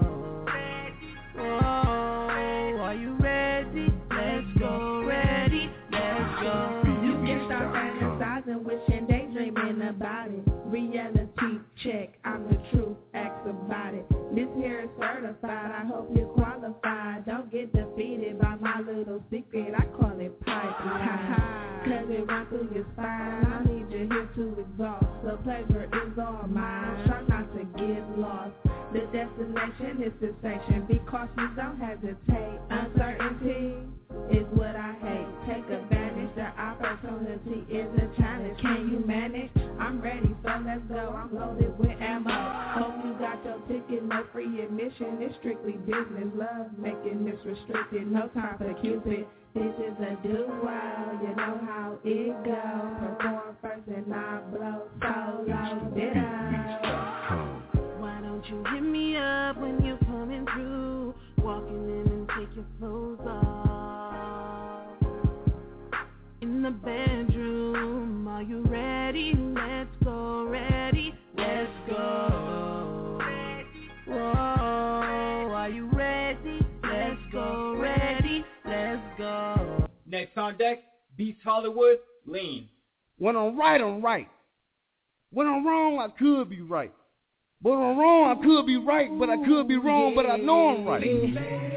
Whoa, are you ready? Let's go, ready? Let's go. You can start fantasizing, wishing, daydreaming about it. Reality check, I'm the truth, ask about it. This here is certified, I hope you're qualified. Don't get defeated by my little secret, I call it pipeline. Cause it runs through your spine, I need you here to exhaust. The pleasure is all mine, try not to get lost. The destination is cessation, be cautious, don't hesitate. Uncertainty is what I hate. Take advantage, the opportunity is a challenge. Can you manage? I'm ready, so let's go. I'm loaded with ammo. Hope you got your ticket, no free admission. It's strictly business, love making this restricted. No time for Cupid. This is a duo, you know how it goes. Perform first and I blow solo. Ditto. Why don't you hit me up when you're coming through? Walking in and take your clothes off. In the bedroom, are you ready? Let's go, ready? Let's go. Whoa, are you ready? Let's go, ready? Let's go. Next on deck, Beast Hollywood, Lean. When I'm right, I'm right. When I'm wrong, I could be right. But when I'm wrong, I could be right, but I could be wrong, but I know I'm right.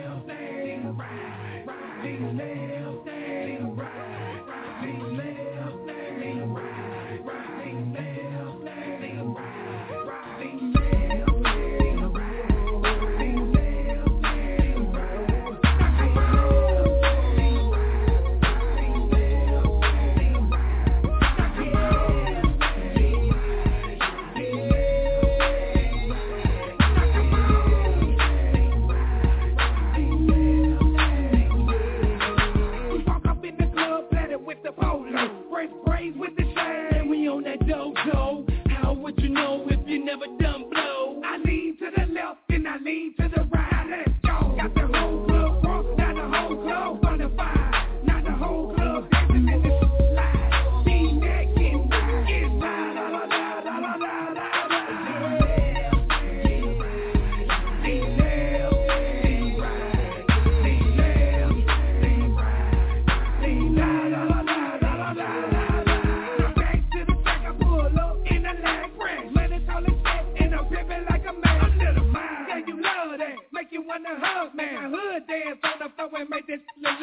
good. Dance on the floor and make this love.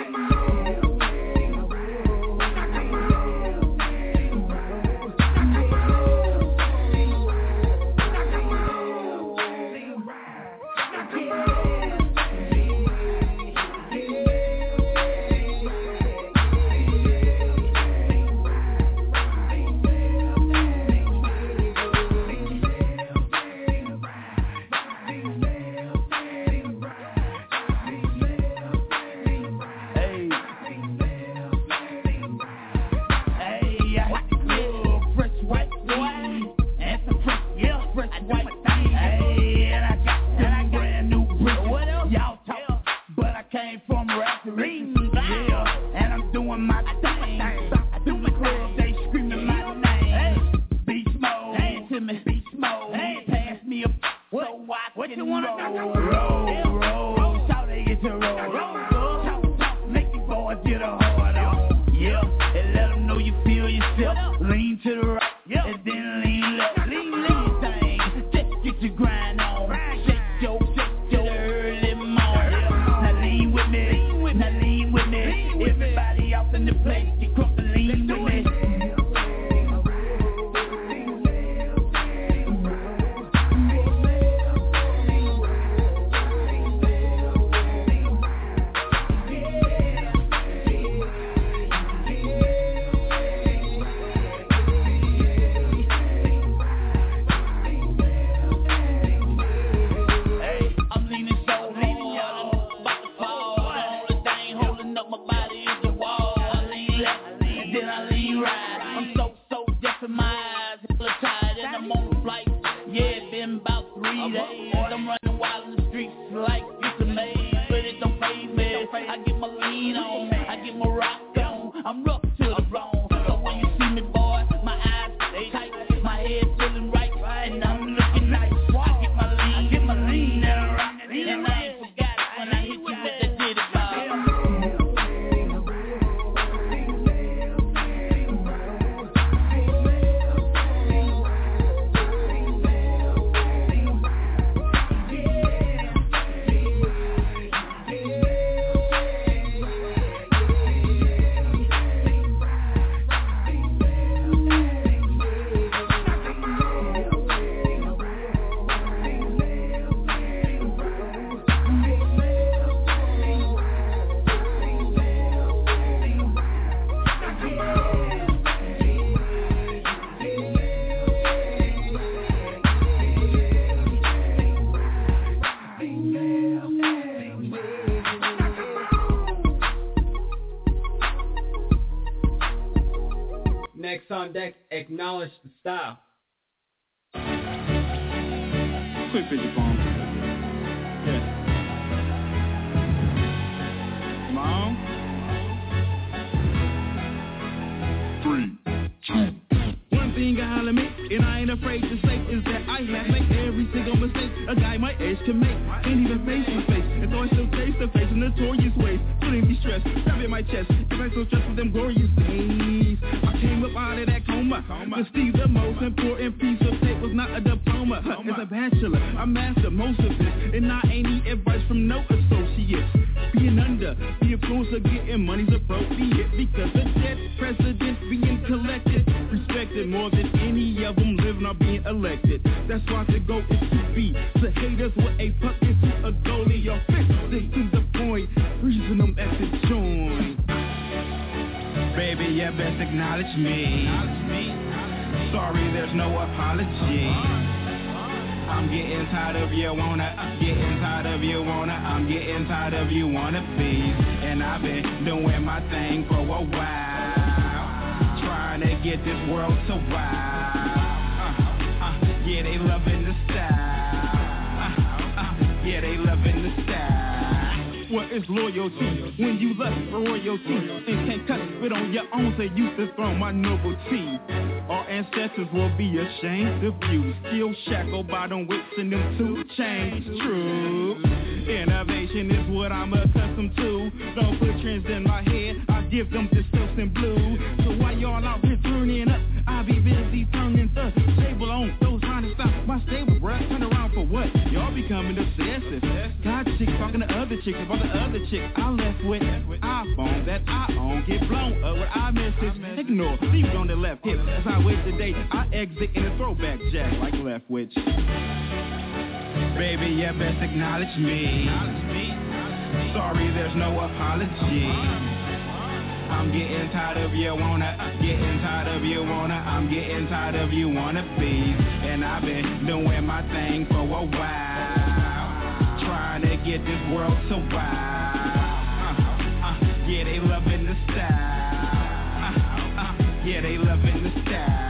Next on deck, Acknowledge the Style. Quick picture phone. Yeah. Mom. 3, 2. One thing I holler me, and I ain't afraid to say, is that I have made every single mistake a guy my age can make. Ain't even face to face, and though I still face to face in notorious ways, feeling be stressed, grabbing my chest, if I so stressed with them glorious days. I came up out of that coma. To see the most important piece of tape was not a diploma. As a bachelor, I mastered most of this, and I ain't need advice from no associates. Being under the influence of getting money's appropriate, because the dead presidents being collected, respected more than any of them living or being elected. That's why the goal is to be the haters with a puck into a goalie or fix it to the point, freezing them at the joint. Baby, you best acknowledge me. Sorry, there's no apology. I'm getting tired of you I'm getting tired of you wanna please. And I've been doing my thing for a while, trying to get this world to wow. Yeah, they loving the style. Yeah, they loving the style. What is loyalty when you lust for royalty and can't cut it on your own? Say you dethrone my nobility. Our ancestors will be ashamed of you, still shackled by them whips and them 2 chains. True, innovation is what I'm accustomed to. Don't put trends in my head, I give them the silks and blue. So while y'all out here turning up, I'll be busy turning the table on those trying to stop my stable, bruh. Turn around for what? Y'all becoming obsessive. God chicks talking to other chicks about the other chick I left with. iPhone that I own, get blown up with iMessage. Ignore, leave on the left hip. As I wait today, I exit in a throwback jack like Leftwich. Baby, you best acknowledge me. Sorry, there's no apology. I'm getting tired of you getting tired of you I'm getting tired of you be. And I've been doing my thing for a while, trying to get this world to wow. Yeah, they loving the style. Yeah, they loving the style.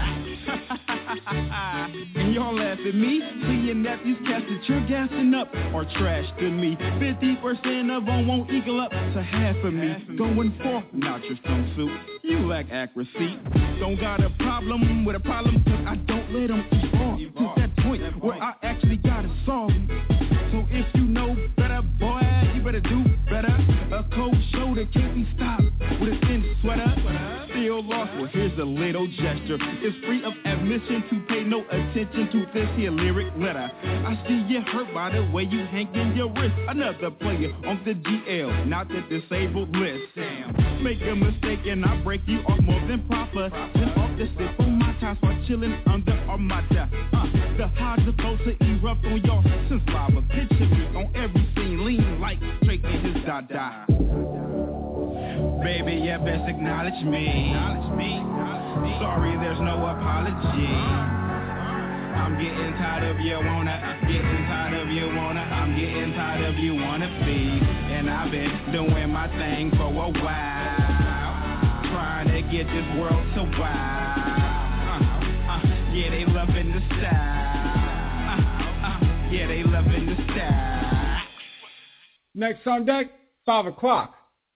And y'all laugh at me, see your nephews cast that you're gassing up or trash to me. 50% of them won't equal up to half of me. Going forth, not your swimsuit, you lack accuracy. Don't got a problem with a problem, cause I don't let them evolve to that point where I actually gotta solve. So if you know better, boy, you better do better. A cold shoulder can't be stopped with a thin sweater. Still lost, well here's a little gesture. It's free of admission to pay no attention to this here lyric letter. I see you hurt by the way you hanging your wrist. Another player on the GL, not the disabled list. Damn, make a mistake and I break you off more than proper. Then off the sip on my ties while chilling under Armada. The high's supposed to erupt on y'all since lava. Picture me on every scene, lean like Drake and his dada. Baby, you best acknowledge me. Sorry, there's no apology. I'm getting tired of you I'm getting tired of you I'm getting tired of you be. And I've been doing my thing for a while, trying to get this world to wow. Yeah, they loving the style. Yeah, they loving the style. Next on deck, 5 o'clock.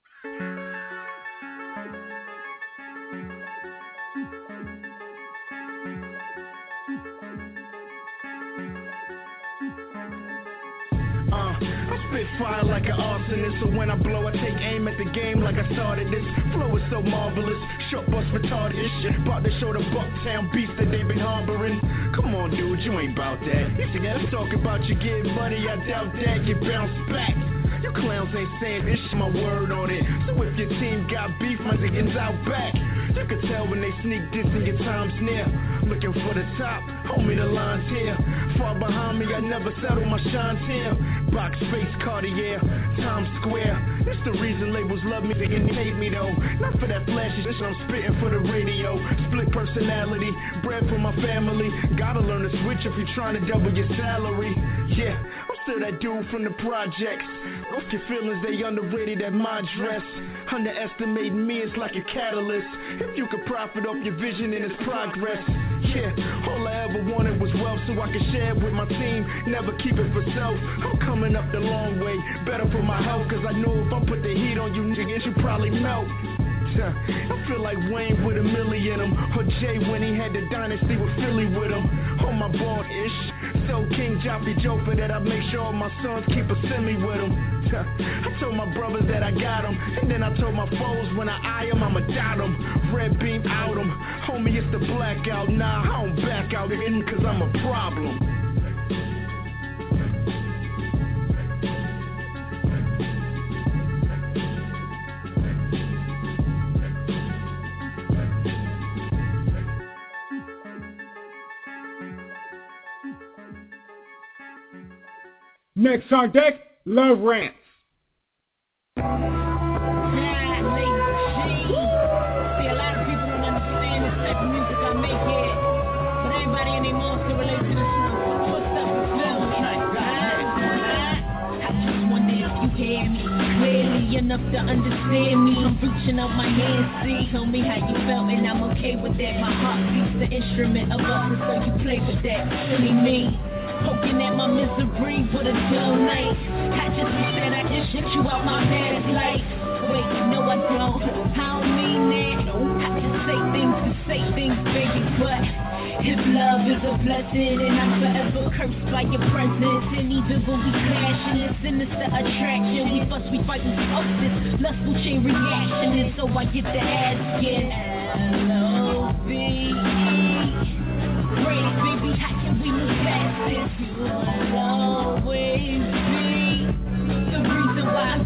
Fire like an arsonist, so when I blow I take aim at the game like I started this. Flow is so marvelous, short bus retarded shit. About to show the Bucktown beast that they been harboring. Come on dude, you ain't bout that. You think let's talk about you getting money, I doubt that. You bounce back. You clowns ain't saying this shit, my word on it. So if your team got beef, my niggas out back. You can tell when they sneak this and your time's near. Looking for the top, homie, the line's here. Far behind me, I never settle, my shine's here. Box face, Cartier, Times Square. That's the reason labels love me, they can hate me though. Not for that flashy shit, I'm spitting for the radio. Split personality, bread for my family. Gotta learn to switch if you're trying to double your salary. Yeah, I'm still that dude from the projects. Off your feelings, they underrated at my dress. Underestimating me is like a catalyst. If you could profit off your vision and its progress. Yeah, all I ever wanted was wealth so I could share it with my team. Never keep it for self. I'm coming up the long way. Better for my health, cause I know if I put the heat on you niggas, you probably melt. I feel like Wayne with a milli in him, or Jay when he had the dynasty with Philly with him. On my bald-ish, so King Joppy Joper that I make sure all my sons keep a semi with him. I told my brothers that I got them, and then I told my foes when I eye them, I'ma doubt them. Red beam out them, homie it's the blackout. Nah, I don't back out in cause I'm a problem. Next on deck, Love Rants. See, a lot of people don't understand this type of music I make here, but everybody in their moms can relate to this one. What's up with family? I just wonder if you hear me clearly enough to understand me. I'm reaching out my hands, see, tell me how you felt, and I'm okay with that. My heart beats the instrument of us, so you play with that. Silly me. Poking at my misery with a dull night. I just said I just shut you out my past life. Wait, no I don't mean that. I just say things, baby, but if love is a blessing and I'm forever cursed by your presence. And even when we clashing, it's sinister attraction. We fuss, we fight, we fuck this lustful chain reaction. And so I get the asking L-O-V-E. Great, baby, how can we move past this? You will always be the reason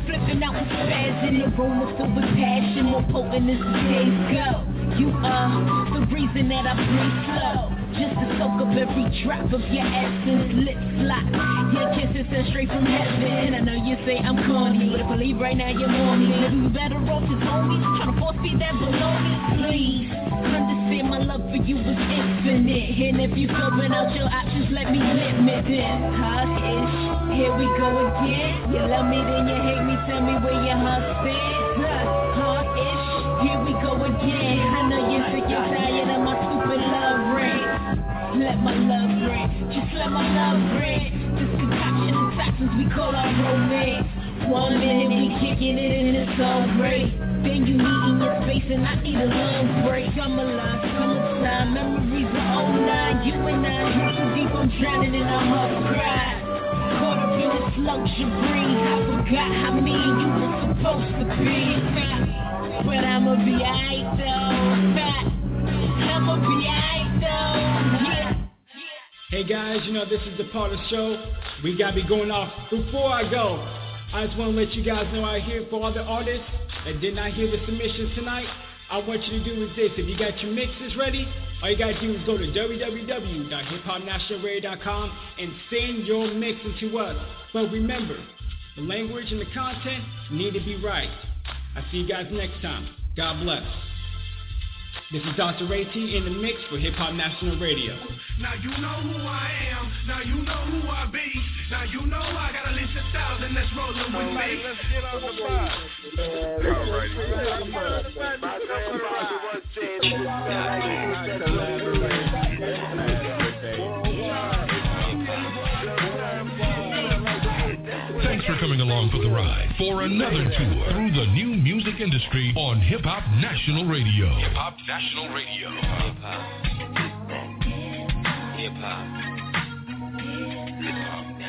flipping out and spazzing, aroma filled with passion, more potent as the days go. You are the reason that I breathe slow, just to soak up every drop of your essence. Lips lock, your kisses sent straight from heaven. I know you say I'm corny, but if I leave right now you're on me. Maybe we better off as homies, trying to force feed that baloney. Please understand my love for you is infinite, and if you open out your options, let me limit it. Hawk-ish, here we go again. You love me, then you hate me. Tell me where your heart stands. Hawk-ish, here we go again. I know you're sick and tired of my stupid love ring. Let my love ring, just let my love ring. This concoction of toxins we call our romance. 1 minute we kicking it and it's all great. Then you need in your space and I need a long break. I'm alive, summertime, memories of 09. You and I hit too deep, I'm drowning in a hard cry. Caught up in this luxury, I forgot how me and you were supposed to be. But I'ma be aight though. I'ma be aight though. Yeah. Hey guys, you know this is the part of the show we gotta be going off. Before I go, I just want to let you guys know out here for all the artists that did not hear the submissions tonight, I want you to do is this. If you got your mixes ready, all you got to do is go to www.hiphopnationalradio.com and send your mixes to us. But remember, the language and the content need to be right. I'll see you guys next time. God bless. This is Dr. Ray T in the mix for Hip Hop National Radio. Now you know who I am. Now you know who I be. Now you know I got at least 1,000 that's rolling with me. Let's get on the bus. Thanks for coming along for the ride for another tour through the new music industry on Hip Hop National Radio. Hip Hop National Radio. Hip Hop. Hip Hop. Hip Hop.